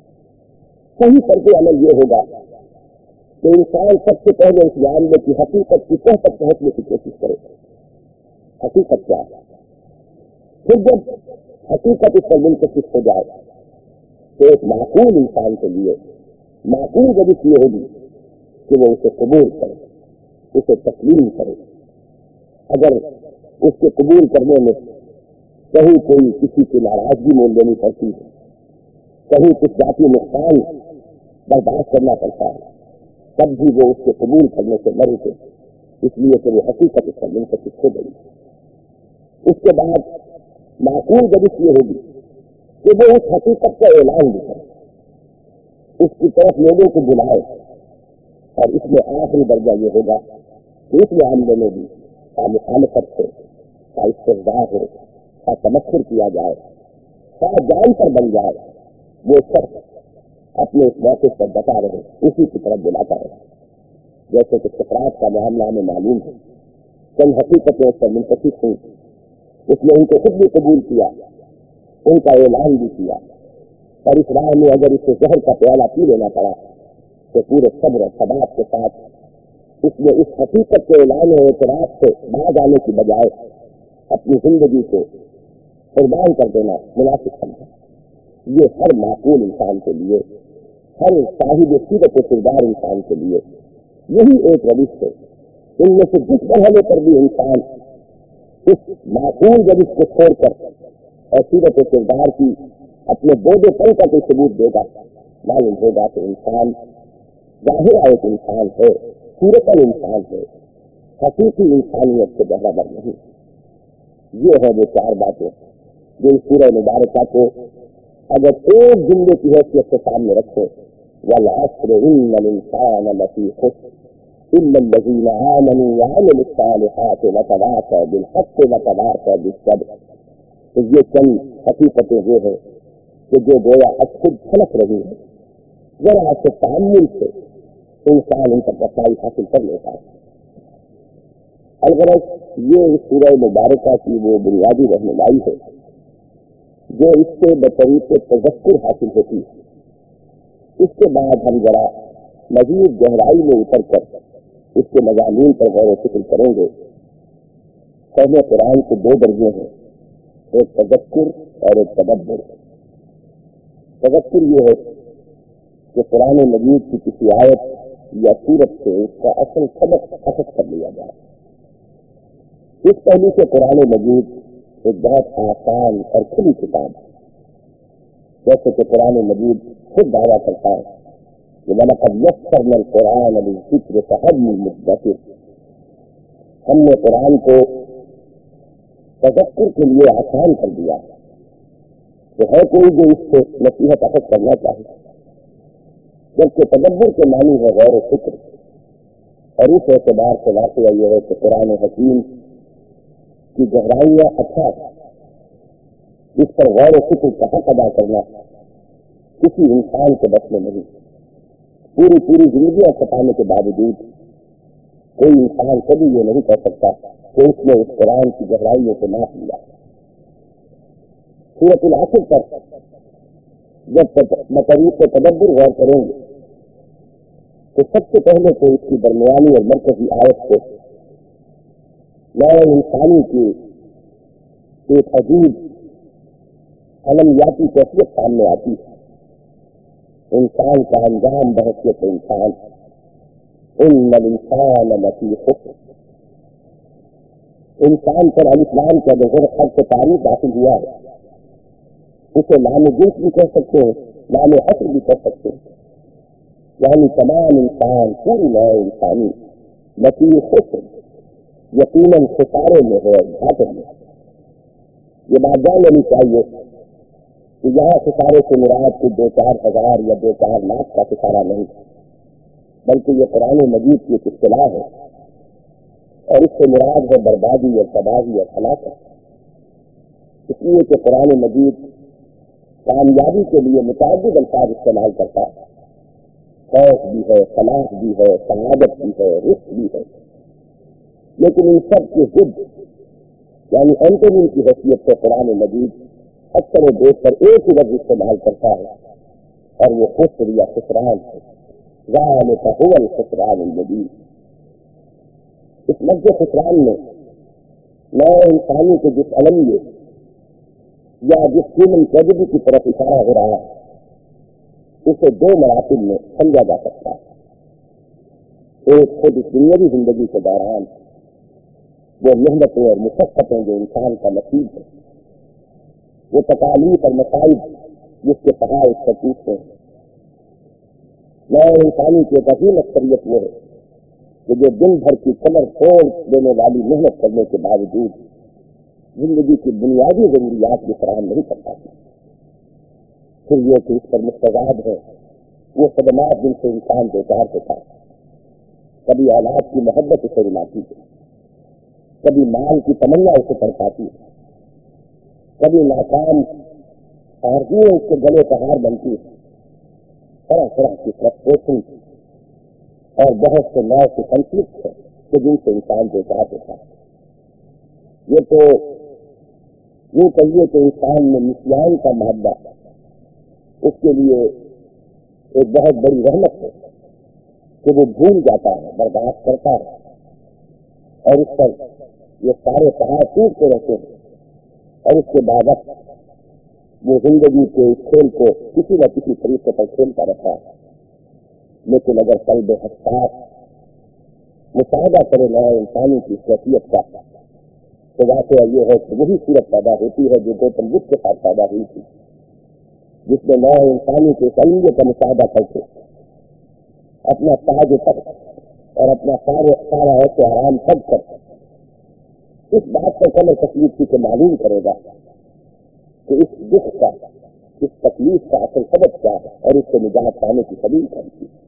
S1: صحیح طرز عمل یہ ہوگا کہ انسان سب سے پہلے اس معاملے کی حقیقت کی تہ تک پہنچنے کی کوشش کرے۔ حقیقت کیا ہے؟ پھر جب حقیقت اس پر منتخب ہو جائے تو ایک معقول انسان کے لیے معقول روش یہ ہوگی کہ وہ اسے قبول کرے، اسے تسلیم کرے۔ اگر اس کے قبول کرنے میں کہیں کوئی کسی کی ناراضگی مول لینی پڑتی ہے، کہیں کچھ ذاتی نقصان برداشت کرنا پڑتا ہے، تب بھی وہ اس کے قبول کرنے سے نہ رکے، اس لیے کہ وہ حقیقت اس پر منتخب ہو گئی۔ اس کے بعد معقول روش یہ ہوگی کہ وہ اس حقیقت کا اعلان بھی کرے، اس کی طرف لوگوں کو بلائے، اور اس میں آخری درجہ یہ ہوگا کہ اس معاملے میں بھی مخالفت ہو، استحضاء ہو، تمکر کیا جائے، جان پر بن جائے، وہ شخص اپنے اس موقف پر بتا رہے، اسی کی طرف بلاتا رہے۔ جیسے کہ سقراط کا معاملہ ہمیں معلوم ہے، چند حقیقتیں اس پر منتخب ہوئی، اس نے ان کو خود بھی قبول کیا، ان کا اعلان بھی کیا، اور اس راہ میں اگر اسے زہر کا پیالہ پی لینا پڑا تو پورے صبر اور ثبات کے ساتھ اس نے اس حقیقت کے اعلان و اعتراف سے باز آنے کی بجائے اپنی زندگی کو قربان کر دینا مناسب سمجھا۔ یہ ہر معقول انسان کے لیے، ہر صاحب سیرت و کردار انسان کے لیے یہی ایک روش ہے۔ ان میں سے جس مرحلے پر بھی انسان اس معقول روش کو چھوڑ کر اور سیرت و کردار کی اپنے بودے پن کا کوئی ثبوت دے گا، معلوم ہوگا کہ انسان ظاہر ایک انسان ہے، صورتاً انسان ہے، حقیقی انسانیت سے برابر نہیں۔ یہ ہے وہ چار باتیں جو اس سورہ مبارکہ کو اگر ایک جملے کی حیثیت سے سامنے رکھے، وَالْعَصْرِ إِنَّ الْإِنسَانَ لَفِي خُسْرٍ إِلَّا الَّذِينَ آمَنُوا وَعَمِلُوا الصَّالِحَاتِ وَتَوَاصَوْا بِالْحَقِّ وَتَوَاصَوْا بِالصَّبْرِ۔ تو یہ چند حقیقتیں وہ ہیں کہ جو گویا اب خود چھلک رہی ہیں، ذرا سے تعمل سے انسان ان پر رسائی حاصل کر لیتا ہے۔ الغرض یہ اس سورہ مبارکہ کی وہ بنیادی رہنمائی ہے جو اس سے بطریق تذکر حاصل ہوتی ہے۔ اس کے بعد ہم ذرا مزید گہرائی میں اتر کر اس کے مضامین پر غور و فکر کریں گے۔ فہم قرآن کے دو درجے ہیں، ایک تذکر اور ایک تدبر۔ تذکر یہ ہے کہ قرآن مجید کی کسی آیت یا سورت سے اس کا اصل سبق اخذ کر لیا جائے۔ اس پہلو سے قرآن مجید ایک بہت آسان اور کھلی کتاب ہے، جیسے کہ قرآن مجید خود دعویٰ کرتا ہے کہ وَلَقَدْ يَسَّرْنَا الْقُرْآنَ لِلذِّكْرِ فَهَلْ مِن مُّدَّكِرٍ، ہم نے قرآن کو تذکر کے لیے آسان کر دیا تو ہے کوئی جو اس سے نصیحت اخذ کرنا چاہے، جبکہ تدبر کے معنی ہے غور و فکر، اور اس اعتبار سے واقعہ یہ ہے کہ قرآن حکیم کی گہرائیاں اچھا ہے، اس پر غور و فکر کا حق ادا کرنا کسی انسان کے بس میں نہیں۔ پوری زندگیاں ستانے کے باوجود کوئی انسان کبھی یہ نہیں کہہ سکتا کہ اس نے اس قرآن کی گہرائیوں کو ناپ لیا۔ سورۃ العصر پر جب بطریق تدبر غور کریں گے تو سب سے پہلے تو اس کی درمیانی اور مرکزی آیت کو نئے انسانی کی ایک عجیب علمیاتی کیفیت سامنے آتی ہے۔ انسان کا انجام بحیثیت انسان، ان الانسان لفی خسر، انسان پر الاسلام کا بغیر خرچ تعریف داخل ہوا ہے۔ اسے نام جنس بھی کہہ سکتے ہیں، نام حسر بھی کہہ سکتے ہیں، یعنی تمام انسان، پوری نئے انسانی لفی خسر، یقیناً خسارے میں ہے، گھاٹے میں۔ یہ بات جان لینی چاہیے کہ یہاں خسارے سے مراد کو 2-4 ہزار یا 2-4 لاکھ کا خسارہ نہیں، بلکہ یہ قرآن مجید کی ایک اصطلاح ہے، اور اس سے مراد ہے بربادی اور تباہی اور ہلاکت۔ اس لیے کہ قرآن مجید کامیابی کے لیے متعدد الفاظ استعمال کرتا ہے، خوف بھی ہے، فلاح بھی ہے، سعادت بھی ہے، رزق بھی ہے، لیکن ان سب کے ضد یعنی اینٹونیم کی حیثیت سے قرآن مجید اکثر و بیشتر ایک ہی لفظ استعمال کرتا ہے، اور وہ خسر یا خسران ہے۔ ذالک هو الخسران المبین۔ اس لفظ خسران میں نئے انسانی کے جس علمیے یا جس ہیومن ٹریجڈی کی طرف اشارہ ہو رہا ہے، اسے 2 مراتب میں سمجھا جا سکتا ہے۔ ایک خود اس دنیاوی زندگی کے دوران وہ محنتیں اور مشقتیں جو انسان کا نصیب ہے، وہ تکالیف اور مصائب جس کے تحائف سے پوچھتے ہیں۔ نئے انسانی کی ایک عظیم اکثریت وہ ہے کہ جو دن بھر کی کمر توڑ دینے والی محنت کرنے کے باوجود زندگی کی بنیادی ضروریات بھی فراہم نہیں کر پاتی۔ پھر یہ کہ اس پر مستضاد ہے وہ صدمات جن سے انسان بیکار ہوتا ہے۔ کبھی اولاد کی محبت اسے رلاتی ہے، کبھی مال کی تمنا اسے تڑپاتی ہے، کبھی ناکام آرزویں اس کے گلے کا ہار بنتی ہے، طرح طرح کی فرسٹریشن اور بہت سے نئے کے کنفلکٹ ہے کہ جن سے انسان بیکار ہوتا ہے۔ یہ تو یوں کہیے کہ انسان میں نسیان کا مادہ اس کے لیے ایک بہت بڑی رحمت ہے کہ وہ بھول جاتا ہے، برداشت کرتا ہے، اور اس پر یہ سارے پہاڑ ٹوٹتے رہتے ہیں، اور اس کے بعد وہ زندگی کے اس کھیل کو کسی نہ کسی طریقے پر کھیلتا رہتا ہے۔ لیکن اگر قلب حساس مشاہدہ کرے نئے انسانی کی کیفیت کا، تو واقعہ یہ ہے کہ وہی صورت پیدا ہوتی ہے جو گوتم بدھ کے ساتھ پیدا ہوئی تھی، جس میں نئے انسانی کے علمیے کا مشاہدہ کرتے اپنا تاج تخت اور اپنا سارا ایسے آرام سب کر اس بات پر کم تکلیف کی معلوم کرے گا کہ اس دکھ کا، اس تکلیف کا اصل سبب کیا ہے، اور اس سے نجات پانے کی سبیل کرتی ہے۔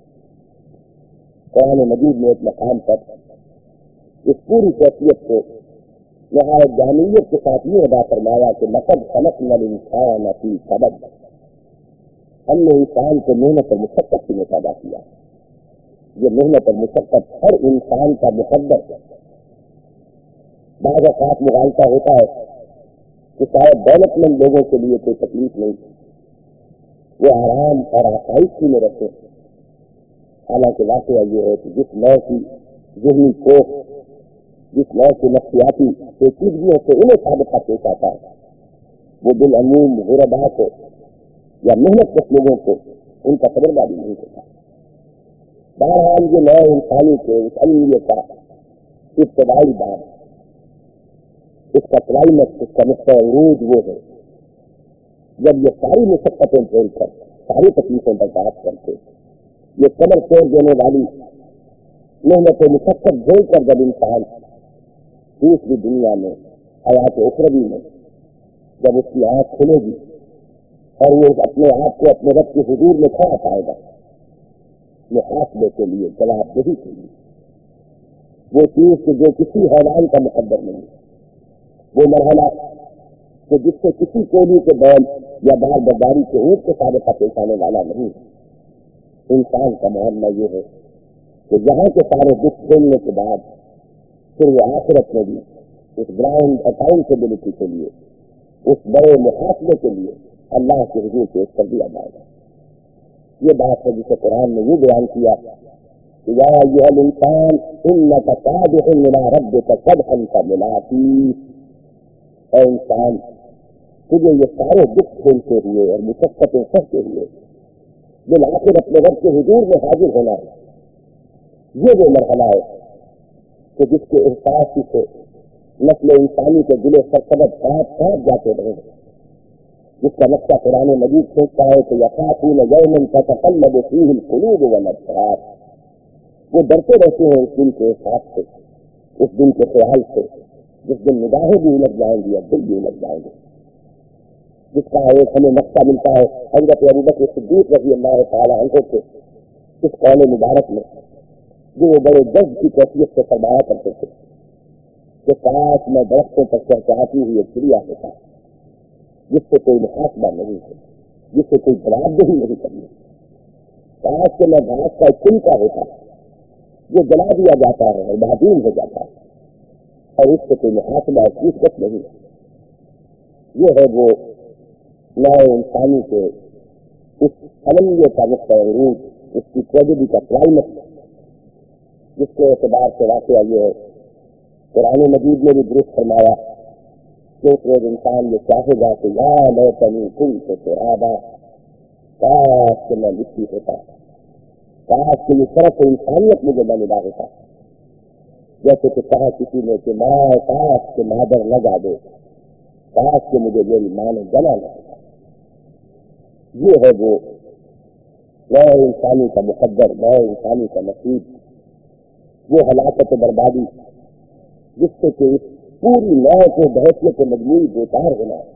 S1: قرآن مجید میں ایک مقام پر اس پوری کیفیت کو نہایت جامعیت کے ساتھ یہ ادا فرمایا کہ لقد خلقنا الانسان فی کبد، ہم نے انسان کو محنت اور مشقت سے پیدا کیا۔ یہ محنت اور مشقت ہر انسان کا مقدر ہے۔ بعض اوقات مغالطہ ہوتا ہے کہ شاید دولت مند لوگوں کے لیے کوئی تکلیف نہیں، وہ آرام اور آسائش میں رہتے ہیں۔ حالانکہ واقعہ یہ ہے کہ جس نوع کی ذہنی کوف، جس نوع کی نفسیاتی پیچیدگیوں سے انہیں سابقہ پیش آتا ہے، وہ بالعموم غربا کو یا محنت کش لوگوں کو ان کا تجربہ بھی نہیں ہوتا۔ بہرحال یہ نئے انسانی کے اس علمیے کا ابتدائی باب، اس کا کلائمیکس، اس کا نقطہ عروج وہ ہے جب یہ ساری مشقتیں جھیل کر، ساری تکلیفیں برداشت کرتے، یہ کمر توڑ دینے والی محنت و مشقت جھیل کر جب انسان دوسری دنیا میں، حیات اخروی میں جب اس کی آنکھ کھلے گی اور وہ اپنے آپ کو اپنے رب کے حضور میں کھڑا پائے گا محاسبے کے لیے، جواب دہی کے لیے، وہ چیز کہ جو کسی حیوان کا مقدر نہیں، وہ مرحلہ کہ جس سے کسی کولی کے بیل یا بار برداری کے اونٹ کے سابقہ پیش آنے والا نہیں۔ انسان کا معاملہ یہ ہے کہ یہاں کے سارے دکھ کھولنے کے بعد پھر وہ آخرت میں بھی اس گراؤنڈ اکاؤنٹیبلٹی کے لیے، اس بڑے محاسبے کے لیے اللہ کے حضور پیش کر دیا جائے گا۔ یہ بات ہے جسے قرآن نے یہ بیان کیا کہ یا ایھا الانسان انک کادح الی ربک کدحا فملاقیہ، اے انسان تجھے یہ سارے دکھ کھولتے ہوئے اور مشقتیں سہتے ہوئے بالآخر اپنے رب کے حضور میں حاضر ہونا ہے۔ یہ وہ مرحلہ ہے کہ جس کے احساس سے نسل انسانی کے دل و سرسبد کانپ کانپ جاتے رہے، جس کا نقشہ قرآن مجید سوچتا ہے کہ یخافون یوما تتقلب فیہ القلوب والابصار، وہ ڈرتے رہتے ہیں اس دن کے احساس سے، اس دن کے خیال سے جس دن نگاہیں بھی الٹ جائیں گی اور دل بھی الٹ جائیں گے، جس کا ایک ہمیں نقشہ ملتا ہے حضرت ابوبکر صدیق رضی اللہ تعالی عنہ کے اس قول مبارک میں، جو وہ بڑے جذب کی کیفیت سے فرمایا کرتے تھے کہ کاش میں درختوں پر چہچہاتی ہوئی ایک چڑیا ہوتا جس سے کوئی محاسبہ نہیں ہے، جس سے کوئی جواب دہی نہیں کرنی، کاش کہ میں گھاس کا ایک چنکا ہوتا جو جلا دیا جاتا ہے اور معدوم ہو جاتا ہے اور اس سے کوئی محاسبہ اور پوچھ نہیں ہے۔ یہ ہے وہ نئے انسانی کے اس عملیے کا نقطۂ عروج، اس کی ٹریجڈی کا کلائمیکس، جس کے اعتبار سے واقعہ یہ ہے قرآن مجید میں بھی درست فرمایا کہ اس روز انسان یہ چاہے گا کہ یا لیتنی کنت ترابا، کاش کہ میں مٹی ہوتا، کاش کہ یہ شرف انسانیت مجھے نہ ملا ہوتا، جیسے کہ کہا کسی نے کہ ماں کاش کہ مادر لگا دے، کاش کہ مجھے میری ماں نے جلا نہ ہوتا۔ یہ ہے وہ نئے انسانی کا مقدر، نئے انسانی کا نصیب، وہ ہلاکت بربادی جس سے کہ اس پوری نو کو بحثیت مجموعی بیکار ہونا ہے،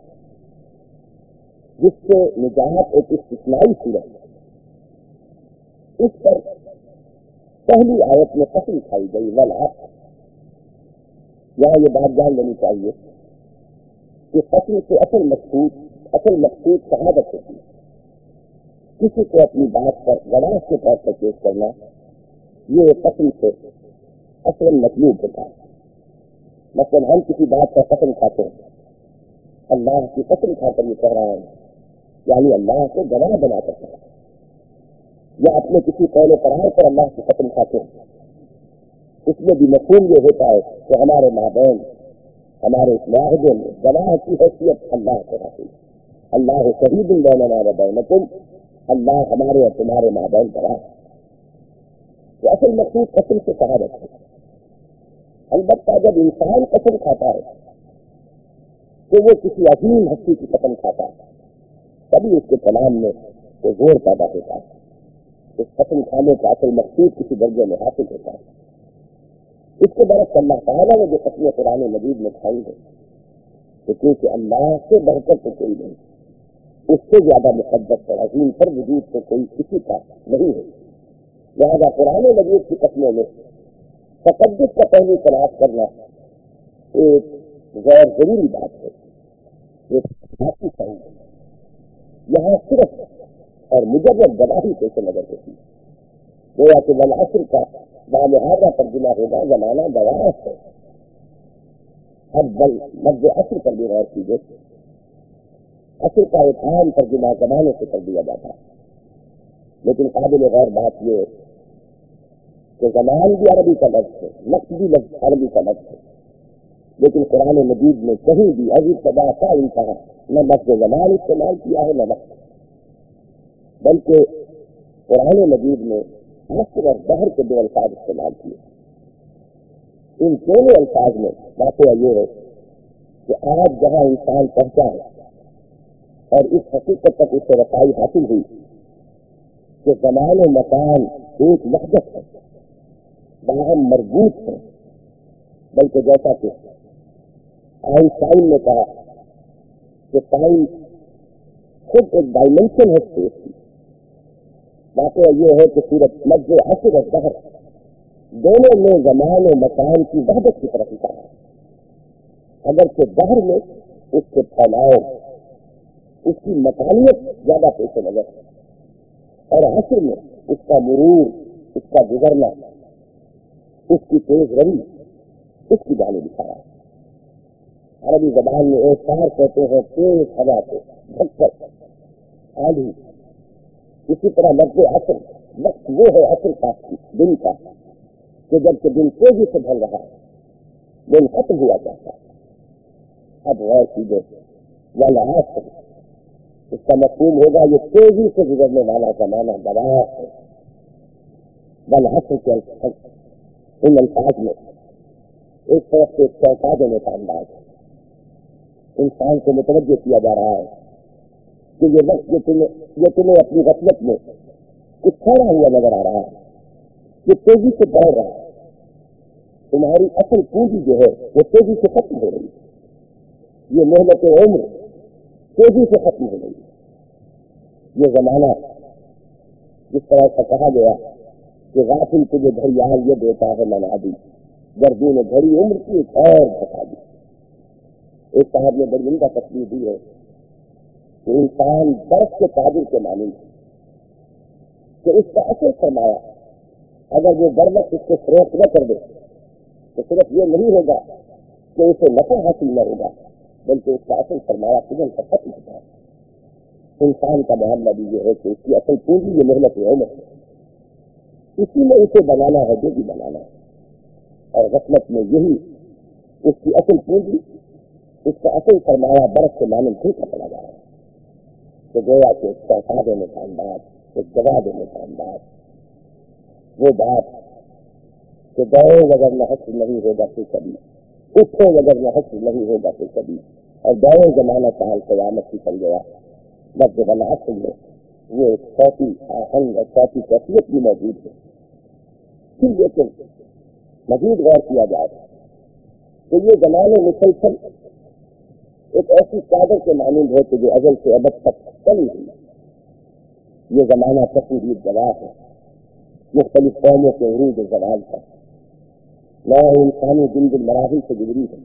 S1: جس سے نجات ایک استثنائی صورت ہے۔ اس پر پہلی آیت میں قسم کھائی گئی والعصر، یہاں یہ بات جان لینی چاہیے کہ قسم سے اصل مقصود شہادت ہوتی ہے، کسی کو اپنی بات پر گواہ کے طور پر پیش کرنا، یہ قسم سے اصل مطلوب ہوتا ہے۔ مثلاً ہم کسی بات پر قسم کھاتے ہیں، اللہ کی قسم کھا کر یہ کہہ رہا ہوں، یعنی اللہ کو گواہ بنا کر کہہ رہا ہے، یا اپنے کسی قول و قرار پر اللہ کی قسم کھاتے ہیں، اس میں بھی مفہوم یہ ہوتا ہے کہ ہمارے مابین، ہمارے اس معاہدے میں گواہ کی حیثیت اللہ کو حاصل، اللہ شہید بیننا و بینکم، اللہ ہمارے اور تمہارے مابین گواہ ہے۔ تو اصل مقصود قسم سے شہادت ہے۔ البتہ جب انسان قسم کھاتا ہے تو وہ کسی عظیم ہستی کی قسم کھاتا ہے، تبھی اس کے کلام میں وہ زور پیدا ہوتا ہے، اس قسم کھانے کا اصل مقصود کسی درجے میں حاصل ہوتا ہے۔ اس کے برعکس اللہ تعالیٰ نے جو قسمیں قرآن مجید میں کھائی ہے کہ کیونکہ اللہ سے بڑھ کر تو کوئی نہیں، اس سے زیادہ مقدس اور عظیم پر وجود تو کوئی کسی کا نہیں ہے، لہذا قرآن مجید کی قسموں میں تقدس کا پہلو تلاش کرنا ایک غیر ضروری بات ہے، ایک ذاتی پہلو ہے۔ یہاں صرف اور مجرد گواہی پیش نظر ہوتی ہے، گویا کہ والعصر کا بالحاظہ ترجمہ ہوگا زمانہ گواہ ہے۔ اب لفظ عصر پر بھی غور کیجیے، عصر کا ایک عام ترجمہ زمانے سے کر دیا جاتا ہے، لیکن قابل غور بات یہ ہے کہ زمان بھی عربی کا لفظ ہے، وقت بھی لفظ عربی کا لفظ ہے، لیکن قرآن مجید میں کہیں بھی ابتدا تا انتہا نہ لفظ زمان استعمال کیا ہے نہ وقت، بلکہ قرآن مجید میں عصر اور دہر کے دو الفاظ استعمال کیے۔ ان دونوں الفاظ میں واقعہ یہ ہے کہ آج جہاں انسان پہنچا ہے اور اس حقیقت تک اسے رسائی حاصل ہوئی کہ زمان و مکان ایک وحدت ہے، باہم مربوط ہے، بلکہ جیسا کہ آئنسٹائن نے کہا کہ ٹائم خود ایک ڈائمینشن ہے اسپیس کی، واقعہ یہ ہے کہ صورت لفظ عصر اور دہر دونوں میں زمان و مکان کی وحدت کی طرف اشارہ ہے، اگرچہ دہر میں اس کے پھیلاؤ، اس کی مکانیت زیادہ پیش نظر ہے، اور عصر میں اس کا مرور، اس کا گزرنا، اس کی تیز روی، اس کی جانب اشارہ ہے۔ عربی زبان میں ایک شعر کہتے ہیں تیز ہوا کو دھکر آندھی، اسی طرح لفظ عصر وقت وہ ہے اصل خاص دن کا کہ جب کہ دن تیزی سے ڈھل رہا ہے، دن ختم ہوا جاتا ہے. اب غور کیجیے والعصر اس کا مفہوم ہوگا یہ تیزی سے گزرنے والا زمانہ دراز ہے. والعصر کے ان الفاظ میں ایک طرف سے چوکا دینے کا انداز ہے. انسان کو متوجہ کیا جا رہا ہے کہ یہ وقت جو تمہیں اپنی غفلت میں کچھ ٹھہرا ہوا نظر آ رہا ہے، یہ تیزی سے بڑھ رہا ہے. تمہاری اصل پونجی جو ہے وہ تیزی سے ختم ہو رہی ہے. یہ محنت عمر تیزی سے ختم ہو رہی ہے. یہ زمانہ جس طرح سے کہا گیا کہ غافل تجھے گھڑیال یہ دیتا ہے منادی، گردوں نے گھڑی عمر کی ایک اور بتا دی. ایک صاحب نے بڑی عمدہ تشریح دی ہے کہ انسان برف کے تاجر کے مانند کہ اس کا اصل سرمایہ اگر وہ برمت اس کو فروخت نہ کر دے تو صرف یہ نہیں ہوگا کہ اسے نفع حاصل نہ ہوگا، بلکہ اس کا اصل سرمایہ پجن کا ختم ہوتا ہے. انسان کا معاملہ بھی یہ ہے کہ اس کی اصل پونجی یہ محنت عمر ہے، اسی میں اسے بنانا ہے جو بھی بنانا ہے. اور غفلت میں یہی اس کی اصل پونجی، اس کا اصل سرمایہ برف کے مانند پھینکا پڑا جا رہا ہے. تو گویا کہ ایک چوکا دینے کا انداز، ایک جگہ دینے کا انداز، وہ بات کہ دوڑو اگر نہ حسر نہیں ہوگا تو کبھی، اٹھو اگر نہ حسر نہیں ہوگا تو کبھی، اور دوڑو زمانہ سال قیامت کی چل گیا. لفظ والعصر میں وہ ایک چوتھی آہنگ اور چوتھی کیفیت بھی موجود ہے. پھر لیکن مزید غور کیا جائے تو یہ زمانے مسلسل ایک ایسی چادر کے مانند ہے کہ جو ازل سے ابد تک چلی ہوئی. یہ زمانہ تصویر گواہ ہے مختلف قوموں کے عروج و زوال کا. نئے انسانی دن مراحل سے گزری ہے.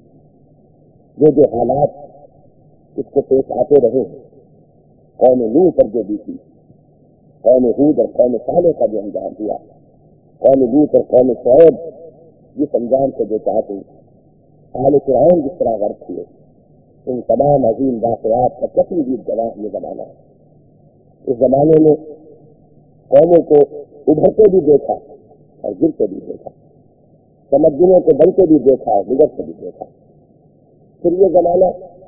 S1: جو حالات اس کو پیش آتے رہے ہیں، قوم نوح پر جو بیتی، قوم ہود اور قوم صالح کا جو انجام ہوا، قوم لوط اور قوم شعیب جس انجام سے جو چاہتے آل فرعون جس طرح غرق ہوئے، ان تمام عظیم واقعات کا تصویر گواہ یہ زمانہ ہے. اس زمانے میں قوموں کو ابھرتے بھی دیکھا اور گرتے بھی دیکھا، سمجھنے کو بنتے بھی دیکھا اور بگڑتے بھی دیکھا. پھر یہ زمانہ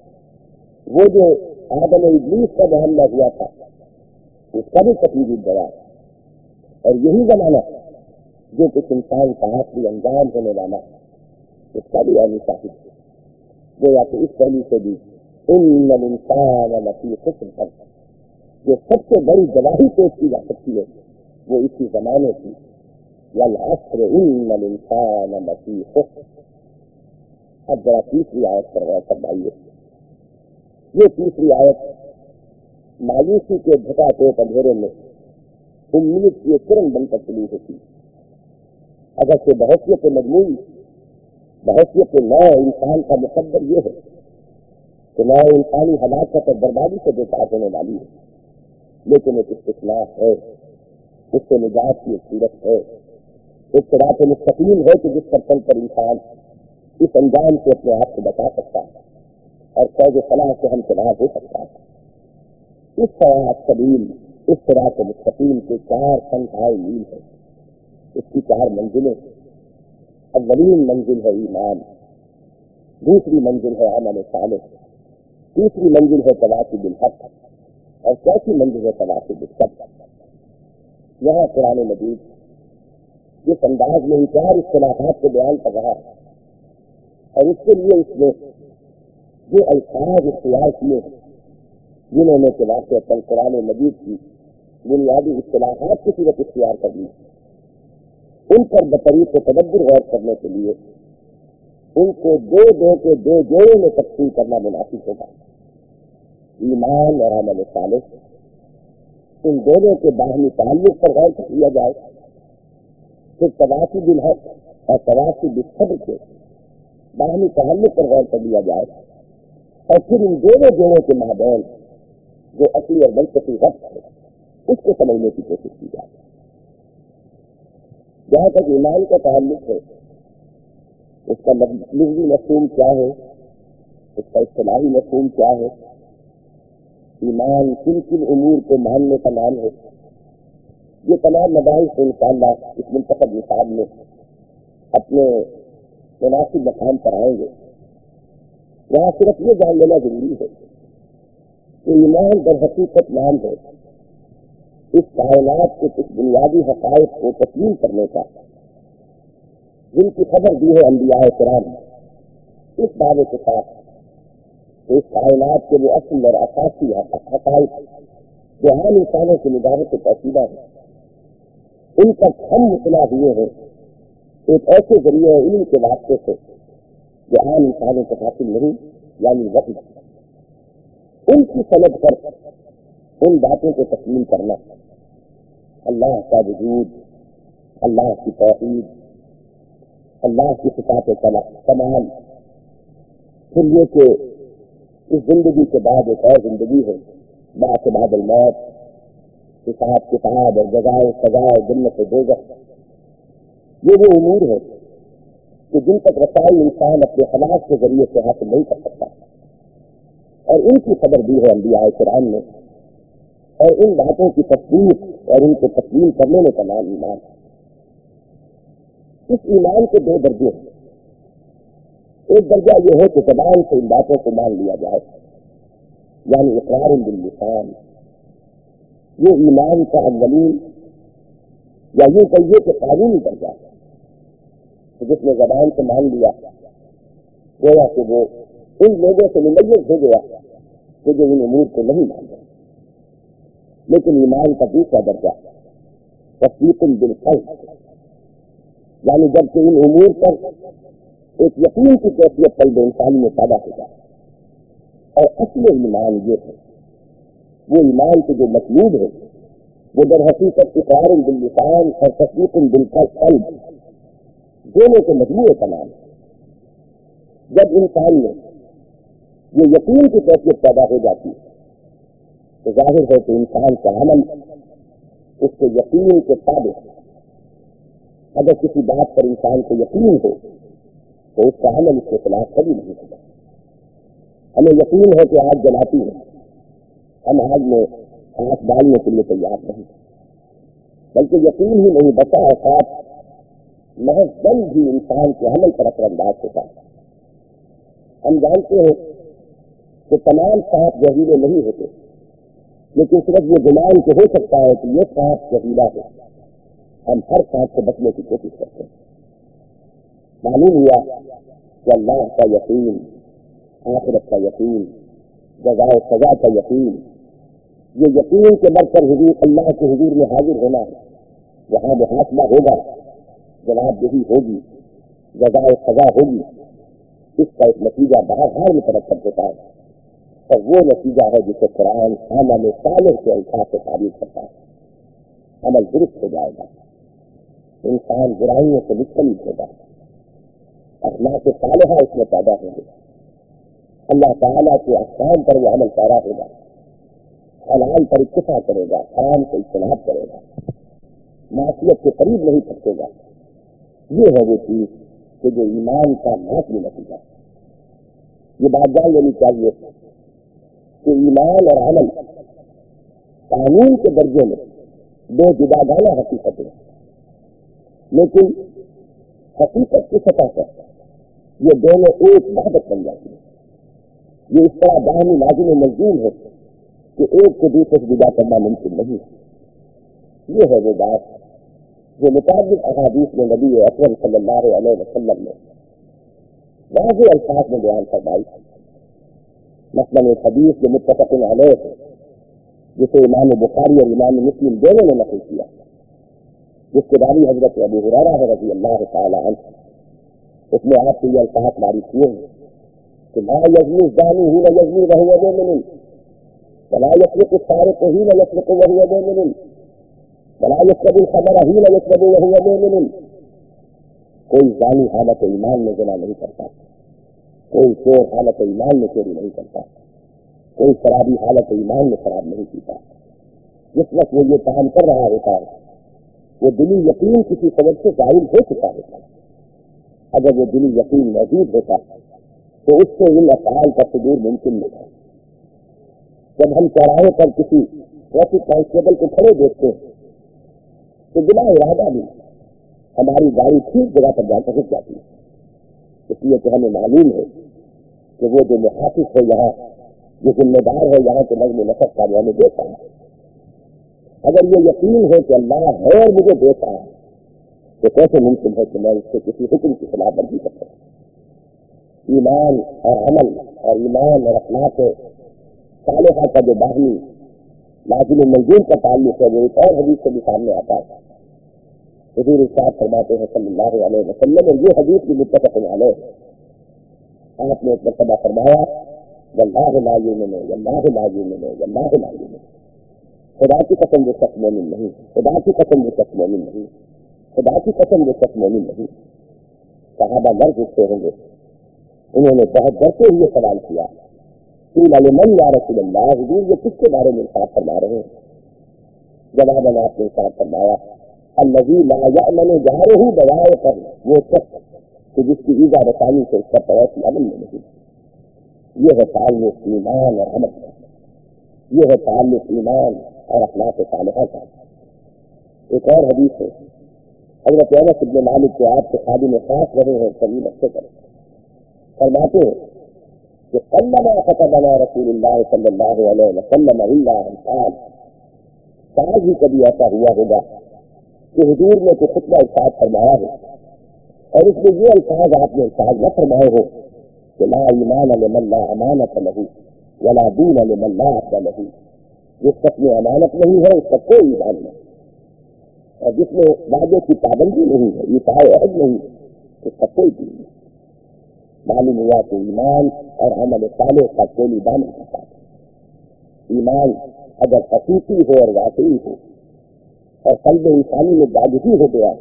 S1: وہ جو آدم ابلیس کا معاملہ ہوا تھا اس کا بھی تصویر گواہ، اور یہی زمانہ جو کچھ انسان کا آخری انجام ہونے والا اس کا بھی عینی شاہد ہے. وہ یا تو اس پہلو سے بھی ان الانسان لفی خسر پر جو سب سے بڑی گواہی پیش کی جا سکتی ہے وہ اسی زمانے کی والعصر ان الانسان لفی خسر. اب ذرا تیسری آیت پر غور فرمائیے. یہ تیسری آیت مایوسی کے جھٹا ٹوپ اندھیرے میں امید کی ایک کرن بن کر شروع ہوتی. اگر سے بحثیت مجموعی، بحثیت نئے انسان کا مقدر یہ ہے کہ نئے انسانی ہلاکت اور بربادی سے بے چار ہونے والی ہے، لیکن ایک استثناء ہے، اس سے نجات کی ایک صورت ہے، ایک صراط مستقیم ہے کہ جس پر چل کر انسان اس انجام سے اپنے آپ کو بچا سکتا ہے اور فوج فلاح سے ہم سراغ ہو سکتا ہے. اس صراط سبیل، اس صراط مستقیم کے 4 سنگھائے میل ہے. اس کی 4 منزلیں. اولین منزل ہے ایمان، دوسری منزل ہے عمل صالح، تیسری منزل ہے تواصی بالحق، اور چوتھی منزل ہے تواصی بالصبر. یہاں قرآن مجید جس انداز میں ان 4 اصطلاحات کو بیان کر رہا ہے اور اس کے لیے اس نے جو الفاظ اختیار کیے ہیں جنہوں نے کہ واقع قرآن مجید کی بنیادی اصطلاحات کی صورت اختیار کر لی، ان پر بطریق تدبر غور کرنے کے لیے ان کو دو جوڑوں میں تقسیم کرنا مناسب ہوگا. ایمان اور عمل صالح، ان دونوں کے باہمی تعلق پر غور کر لیا جائے. پھر تواصی بالحق اور تواصی بالصبر کے باہمی تعلق پر غور کر لیا جائے، اور پھر ان دونوں جوڑوں کے مابین جو اصلی اور منطقی ربط ہے اس کو سمجھنے کی کوشش کی جائے. جہاں تک ایمان کا تعلق ہے اس کا لفظی مفہوم کیا ہے، اس کا اصطلاحی مفہوم کیا ہے، ایمان کن کن امور کو ماننے کا نام ہے. یہ تمام مباحث انشاءاللہ اس منتخب نصاب میں اپنے مناسب مقام پر آئیں گے. وہاں صرف یہ جان لینا ضروری ہے کہ ایمان در حقیقت نام ہے اس کائنات کے کچھ بنیادی حقائق کو تسلیم کرنے کا، جن کی خبر دی ہے انبیاء کرام اس دعوے کے ساتھ کہ اس کائنات کے وہ اصل اور اساسی حقائق جو عام انسانوں کی نگاہوں سے پوشیدہ ہیں، ان تک ہم مطلع ہوئے ہیں ایک ایسے ذریعے علم کے واسطے سے جو عام انسانوں کو حاصل نہیں، یعنی وحی. ان کی سند پر ان باتوں کو تسلیم کرنا، اللہ کا وجود، اللہ کی توحید، اللہ کی صفات کمال، پھر یہ کہ اس زندگی کے بعد ایک اور زندگی ہے بعد بعد الموت، حساب کتاب اور جزائے سزائے جنت و دوزخ. یہ وہ امور ہے کہ جن تک رسائی انسان اپنے خلاص کے ذریعے سے حاصل نہیں کر سکتا، اور ان کی خبر دی ہے انبیاء کرام نے، اور ان باتوں کی تصدیق اور ان کو تسلیم کرنے میں کا نام ایمان. اس ایمان کے دو درجے ہیں. ایک درجہ یہ ہے کہ زبان سے ان باتوں کو مان لیا جائے، یعنی اقرار باللسان. یہ ایمان کا اولین یا یہ کہیے کہ قانونی درجہ ہے، جس نے زبان سے مان لیا گویا کہ وہ ان لوگوں سے ممیز ہو گیا کہ جو ان امور کو نہیں مانتے. لیکن ایمان کا دوسرا درجہ تصدیق بالقلب، یعنی جب کہ ان امور پر ایک یقین کی کیفیت قلب انسانی میں پیدا ہو جائے. اور اصل ایمان یہ ہے، وہ ایمان کے جو مطلوب ہے وہ در حقیقت اقرار باللسان اور تصدیق بالقلب دونوں کے مجموعے کا نام ہے. جب انسان میں یہ یقین کی کیفیت پیدا ہو جاتی ہے تو ظاہر ہے کہ انسان کا عمل اس کے یقین کے تابع ہے. اگر کسی بات پر انسان کو یقین ہو تو اس کا عمل اس کے خلاف کبھی نہیں ہوگا. ہمیں یقین ہے کہ آگ جلاتی ہے، ہم آگ میں ہاتھ ڈالنے کے لیے تیار نہیں، بلکہ یقین ہی نہیں، بسا اوقات محض دل بھی انسان کے عمل پر اثر انداز ہوتا ہے. ہم جانتے ہیں کہ تمام سانپ زہریلے نہیں ہوتے، لیکن صرف یہ گمان کہ ہو سکتا ہے کہ یہ سانپ زہریلا ہے، ہم ہر سانپ سے بچنے کی کوشش کرتے ہیں. معلوم ہوا کہ اللہ کا یقین، آخرت کا یقین، جزائے سزا کا یقین، یہ یقین کے بر پر حضور اللہ کے حضور میں حاضر ہونا ہے، وہاں محاسبہ ہوگا، جواب دہی ہوگی، جزائے سزا ہوگی. اس کا ایک نتیجہ بہرحال مترتب ہوتا ہے، اور وہ نتیجہ ہے جسے قرآن عمل صالح کے الفاظ سے تعریف کرتا ہے. عمل درست ہو جائے گا، انسان برائیوں سے مستقل ہوگا، اخلاق صالحہ اس میں پیدا ہوں گے، اللہ تعالیٰ کے احکام پر وہ عمل پیرا ہوگا، حلال پر اتفاق کرے گا، حرام سے اجتناب کرے گا، معصیت کے قریب نہیں پہنچے گا. یہ ہے وہ چیز کہ جو ایمان کا معاشی نتیجہ. یہ بات جان لینی چاہیے کہ ایمان اور عمل قانون کے درجے میں دو جداگانہ حقیقتیں، لیکن حقیقت کی سطح پر یہ دونوں ایک وحدت بن جاتی ہے. یہ اس طرح باہمی لازم و ملزوم ہے کہ ایک کو دوسرے سے جدا کرنا ممکن نہیں ہے. یہ ہے وہ بات جو متعدد احادیث میں نبی اکرم صلی اللہ علیہ وسلم نے واضح الفاظ میں بیان فرمائی. مثلاً ایک حدیث جو متفق علیہ ہے جسے امام بخاری اور امام مسلم دونوں نے نقل کیا، جس کے راوی حضرت ابو ہریرہ رضی اللہ تعالی عنہ. اس میں آپ کو یہ الفاظ جاری کیے ہیں کہ لا یزنی الزانی حین یزنی وہو مؤمن ولا یسرق السارق حین یسرق وہو مؤمن ولا یشرب الخمر حین یشرب وہو مؤمن. کوئی زانی حالت ایمان میں زنا نہیں کرتا، کوئی چور حالت ایمان میں چوری نہیں کرتا، کوئی شرابی حالت ایمان میں شراب نہیں پیتا. جس وقت وہ یہ کام کر رہا ہوتا ہے وہ دلی یقین کسی سبب سے ظاہر ہو چکا ہوتا ہے. اگر وہ دلی یقین موجود ہوتا تو اس سے ان افعال کا صدور ممکن نہیں ہے. جب ہم چوراہے پر کسی ٹریفک کانسٹیبل کو کھڑے دیکھتے ہیں تو بلا ارادہ بھی ہماری گاڑی ٹھیک جگہ پر جا کر رک جاتی ہے. اس لیے کہ ہمیں معلوم ہے کہ وہ جو محافظ ہے یہاں، جو ذمہ دار ہے یہاں کے نظم و نسق کا، وہ ہمیں دیتا ہے. اگر یہ یقین ہے کہ اللہ ہے اور مجھے دیتا ہے تو کیسے ممکن ہے کہ میں اس سے کسی حکم کی خلاف ورزی کر سکوں؟ ایمان اور عمل اور ایمان اور اخلاق صالحہ کا جو باہمی لازم منظور کا تعلق ہے، وہ ایک اور حدیث سے بھی سامنے آتا ہے. حضور ارشاد فرماتے ہیں صلی اللہ علیہ وسلم، اور یہ حدیث بھی متفق علیہ، آپ نے ایک مرتبہ فرمایا واللہ لا یؤمن واللہ لا یؤمن واللہ لا یؤمن، خدا کی قسم وہ شخص مومن نہیں، خدا کی قسم وہ شخص مومن نہیں، خدا کی قسم وہ شخص مومن نہیں. صحابہ لرز اٹھتے ہوں گے. انہوں نے بہت ڈرتے ہوئے سوال کیا قیل لمن یا رسول اللہ، حضور یہ کس کے بارے میں ارشاد فرما رہے ہیں؟ جواب میں آپ نے ارشاد فرمایا الذی لا یأمن جارہ بوائقہ، وہ شخص کہ جس کی ایذا رسانی سے اس کا پڑوسی امن میں نہیں. یہ ہے تعلق ایمان اور عمل کا، یہ ہے تعلق ایمان اور اخلاق صالحہ کا. ایک اور حدیث ہے حضرت انس بن مالک کے آپ کے خادم خاص رہے ہیں طویل عرصے تک، فرماتے ہیں کہ سلم خطبنا رسول اللہ صلی اللہ علیہ وسلم الا ان قال، شاید ہی کبھی ایسا ہوا ہوگا کہ حضور نے کوئی خطبہ ارشاد فرمایا ہے اور اس میں یہ الفاظ آپ نے ارشاد نہ فرمائے ہو کہ لا ایمان لمن لا امانت له ولا دین لمن لا عهد له، جس شخص میں امانت نہیں ہے اس کا کوئی ایمان نہیں، اور جس میں وعدے کی پابندی نہیں ہے، یہ عہد نہیں، اس کا کوئی دین نہیں. معلوم ہوا کہ ایمان اور عمل صالح کا کوئی دامن کے ساتھ. ایمان اگر حقیقی ہو اور واقعی ہو اور قلب انسانی میں داغی ہو گیا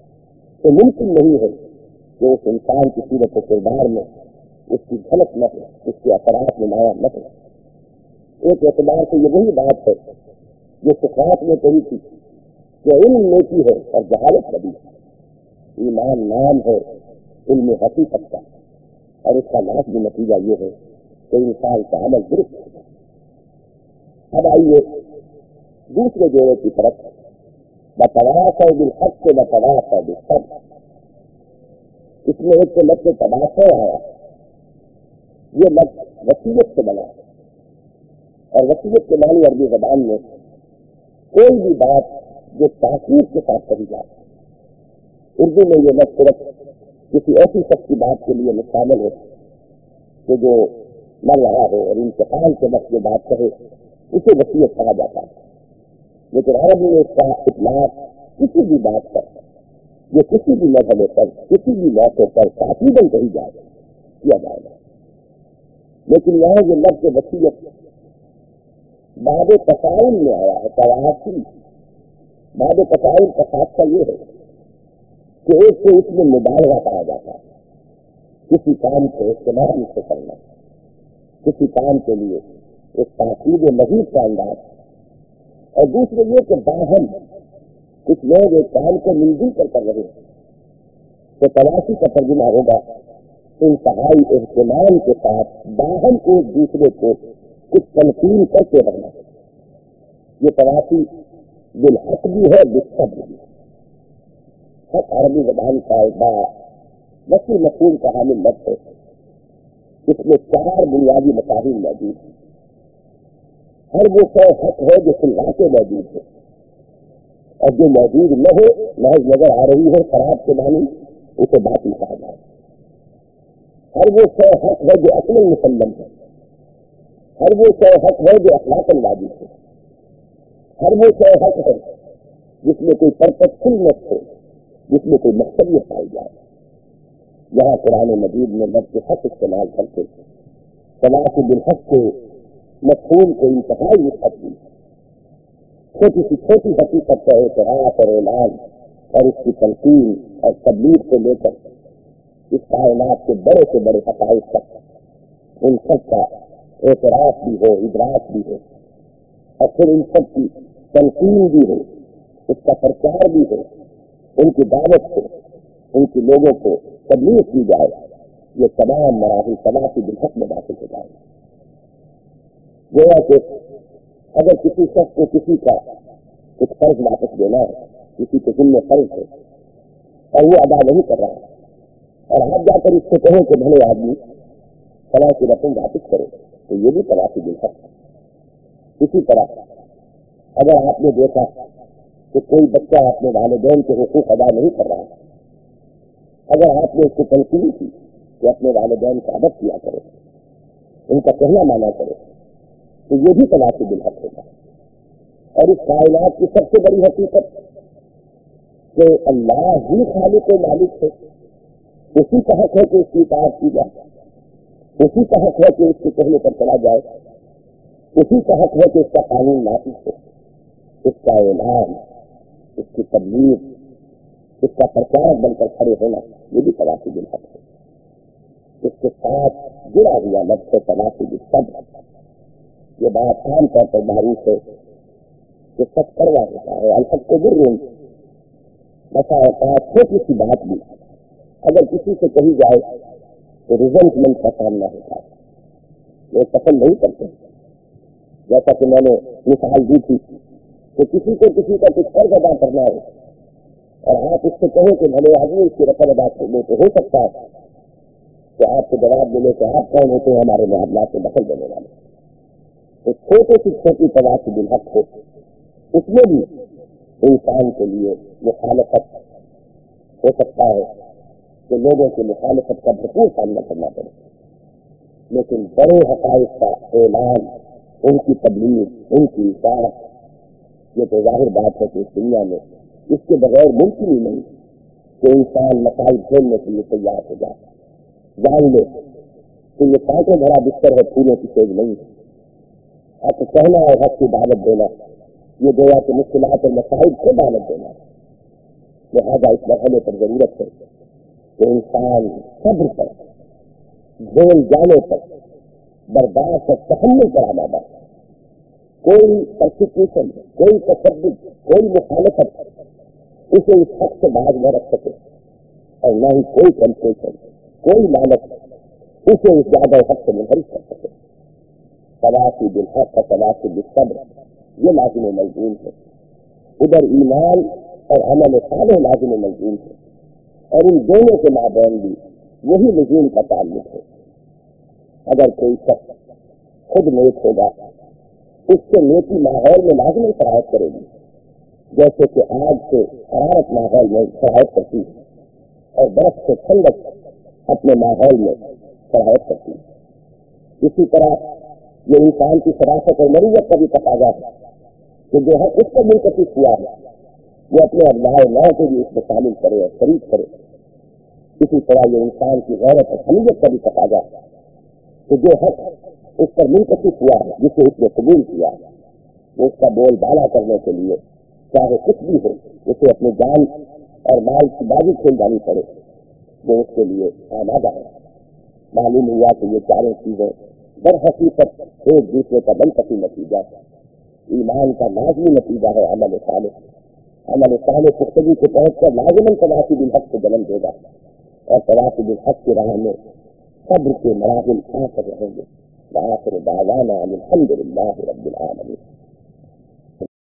S1: تو ممکن نہیں ہے کہ اس انسان کی صورت و کردار میں اس کی جھلک نہ ہو، اس کے اثرات نمایاں نہ ہو. ایک اعتبار سے یہ وہی بات ہے جو سقراط نے کہی تھی کہ علم نیکی ہے اور جہالت بدی ہے. ایمان نام ہے علم حقیقت کا، اور اس کا لازمی نتیجہ یہ ہے کہ انسان کا عمل درست ہے. اب آئیے دوسرے جوڑے کی طرف، بتواصوا بالحق بتواصوا بالصبر. اس میں ایک تو لفظ تواصع آیا، یہ لفظ وصیت سے بنا ہے، اور وصیت کے معنی عربی زبان میں کوئی بھی بات جو تاکید کے ساتھ کہی جائے. اردو میں یہ لفظ صرف کسی ایسی شخص کی بات کے لیے مستعمل ہے کہ جو مر رہا ہو اور انتقال کے وقت جو بات کہے اسے وصیت کہا جاتا ہے. لیکن عربی میں اس کا اطلاق کسی بھی بات پر جو کسی بھی مرحلے پر کسی بھی موقع پر تاکیداً کہی جائے کیا جائے گا. لیکن یہاں جو لفظ وصیت بعد تفاعل میں آیا ہے، تواصی بعد تفاعل کا خاصہ یہ ہے کہ ایک سے اس میں مبالغہ پایا جاتا ہے، کسی کام کو استعمال سے کرنا، کسی کام کے لیے ایک تاکید مزید کا انداز، اور دوسرے یہ کہ باہم کچھ لوگ ایک کام کو مل جل کر رہے ہیں تو تواصی کا ترجمہ ہوگا انتہائی اہتمام کے ساتھ باہم ایک دوسرے کو کچھ تنقید کرتے رہنا. یہ تواصی بالحق بھی ہے بالصبر بھی. حق عربی زبان کا ایک بڑا وسیع مفہوم کا حامل لفظ ہے. اس میں 4 بنیادی مفاہیم موجود ہیں. ہر وہ شے حق ہے جو سلوا کے موجود ہے، اور جو موجود نہ ہو محض نظر آ رہی ہے خراب کے معنی اسے باطل کہا جائے. ہر وہ شے حق ہے جو اصل مسلم ہے، ہر وہ شے حق ہے جو اخلاقاً واجب ہے، ہر وہ شے حق ہے جس میں کوئی پرپسفلنس ہو، جس میں کوئی مقصدیت پائی جائے. یہاں قرآن مجید میں لفظ حق استعمال کرتے تواصی بالحق کے مفہوم کو انتہائی وسعت دی. چھوٹی سی چھوٹی حقیقت کا اعتراف اور اعلان اور اس کی تلقین اور تبلیغ کو لے کر اس کائنات کے بڑے سے بڑے حقائق تک ان سب کا اعتراف بھی ہو، ادراک بھی ہو، اور پھر ان سب کی تلقین بھی ہو، اس کا پرچار بھی ہو، ان کی دعوت کو، ان کی لوگوں کو تبلیغ کی جائے. یہ تمام مراحل تواصی بالحق میں داخل ہو جائے. گویا کہ اگر کسی شخص کو کسی کا کچھ قرض واپس دینا ہے کسی کے ذمہ فرض ہے اور وہ ادا نہیں کر رہا، اور آپ جا کر اس سے کہیں کہ بھلے آدمی فلاں کی رقم واپس کرے، تو یہ بھی تلافی بالحق ہے۔ اسی طرح اگر آپ نے دیکھا کہ کوئی بچہ اپنے والدین کے حقوق ادا نہیں کر رہا، اگر آپ نے اس کو تنقید کی کہ اپنے والدین کا ادب کیا کرے، ان کا کہنا مانا کرے، تو یہ بھی تلافی بالحق ہوگا۔ اور اس کائنات کی سب سے بڑی حقیقت کہ اللہ ہی خالق و مالک ہے، اسی کا حق ہے کہ اس کی اطاعت کی جائے، اسی کا حق ہے کہ اس کے کہنے پر چلا جائے، اسی کا حق ہے کہ اس کا قانون نافذ ہو، اس کا اعلان، اس کی تبلیغ، اس کا پرچارک بن کر کھڑے ہونا، یہ بھی تلافی بالحق ہے۔ اس کے ساتھ جڑا ہوا لفظ تلافی بالصبر، یہ بات عام طور پر معروف ہے کہ سب کروا ہوتا ہے۔ الحق کو ضرور بسا اوقات چھوٹی سی بات بھی اگر کسی سے کہی جائے تو ریزنٹمنٹ کا سامنا ہوتا ہے، وہ پسند نہیں کرتے۔ جیسا کہ میں نے مثال دی تھی کہ کسی کو کسی کا کچھ قرض ادا کرنا ہے اور آپ اس سے کہیں کہ بھلے آدمی اس کی رقم ادا کر لے، تو ہو سکتا ہے کہ آپ کو جواب ملے کہ آپ کون ہوتے ہیں ہمارے معاملات میں دخل دینے والے۔ تو چھوٹے سی چھوٹی تلافی بالحق ہو، اس میں بھی انسان کے لیے مخالفت ہو سکتا ہے کہ لوگوں کی مخالفت کا بھرپور سامنا کرنا پڑے، لیکن بڑے حقائق کا اعلان، ان کی تبلیغ، ان کی اطاعت، یہ تو ظاہر بات ہے کہ اس دنیا میں اس کے بغیر ممکن ہی نہیں کہ انسان مسائل کھیلنے کے لیے تیار ہو جائے۔ جان لے کہ یہ کانٹوں بھرا بستر ہے، پھولوں کی چیز نہیں ہے۔ حق کہنا اور حق کی دعوت دینا، یہ گویا کہ مشکلات اور مسائل کو دعوت دینا، لہٰذا اس مرحلے پر ضرورت ہے کہ انسان صبر پر، جھیل جانے پر، برداشت اور تحمل پر آمادہ ہے۔ کوئی پرسیکیوشن، کوئی تشدد، کوئی مخالفت اسے اس حق سے باز نہ رکھ سکے، اور نہ ہی کوئی کنسیشن، کوئی لالچ اسے اس زیادہ حق سے منحرف کر سکے۔ تلافی بالحق اور تلافی بالصبر یہ لازم و ملزوم ہے۔ ادھر ایمان اور عمل صالح لازم و ملزوم ہے، اور ان دونوں کے مابین بھی وہی لزوم کا تعلق ہے۔ اگر کوئی شخص خود نیک ہوگا، اس سے نیکی ماحول میں لازمی سرایت کرے گی، جیسے کہ آگ سے حرارت ماحول میں سرایت کرتی ہے اور برف سے ٹھنڈک اپنے ماحول میں سرایت کرتی ہے۔ اسی طرح یہ انسان کی شرافت اور مروت کا بھی تقاضا ہے کہ جو حق اس پر منتخب ہوا ہے وہ اپنے ابنائے نو کو بھی اس میں شامل کرے اور شریک کرے۔ اسی طرح یہ انسان کی غیرت اور حمیت کا بھی تقاضا ہے کہ جو حق اس پر منتخب ہوا ہے، جسے اس نے قبول کیا ہے، وہ اس کا بول بالا کرنے کے لیے چاہے کچھ بھی ہو، اسے اپنی جان اور مال کی بازی کھیل جانی پڑے، وہ اس کے لیے آمادہ ہے۔ معلوم ہوا کہ یہ چاروں چیزیں در حقیقت ایک دوسرے کا منطقی نتیجہ ہے۔ ایمان کا لازمی نتیجہ ہے عمل صالح، عمل صالح پختگی سے پہنچ کر لازماً تلافی بالحق کو جنم دے گا، اور تلافی بالحق کی راہ میں صبر کے مراحل آ کر رہیں گے۔ وآخر دعوانا ان الحمد للہ رب العالمین۔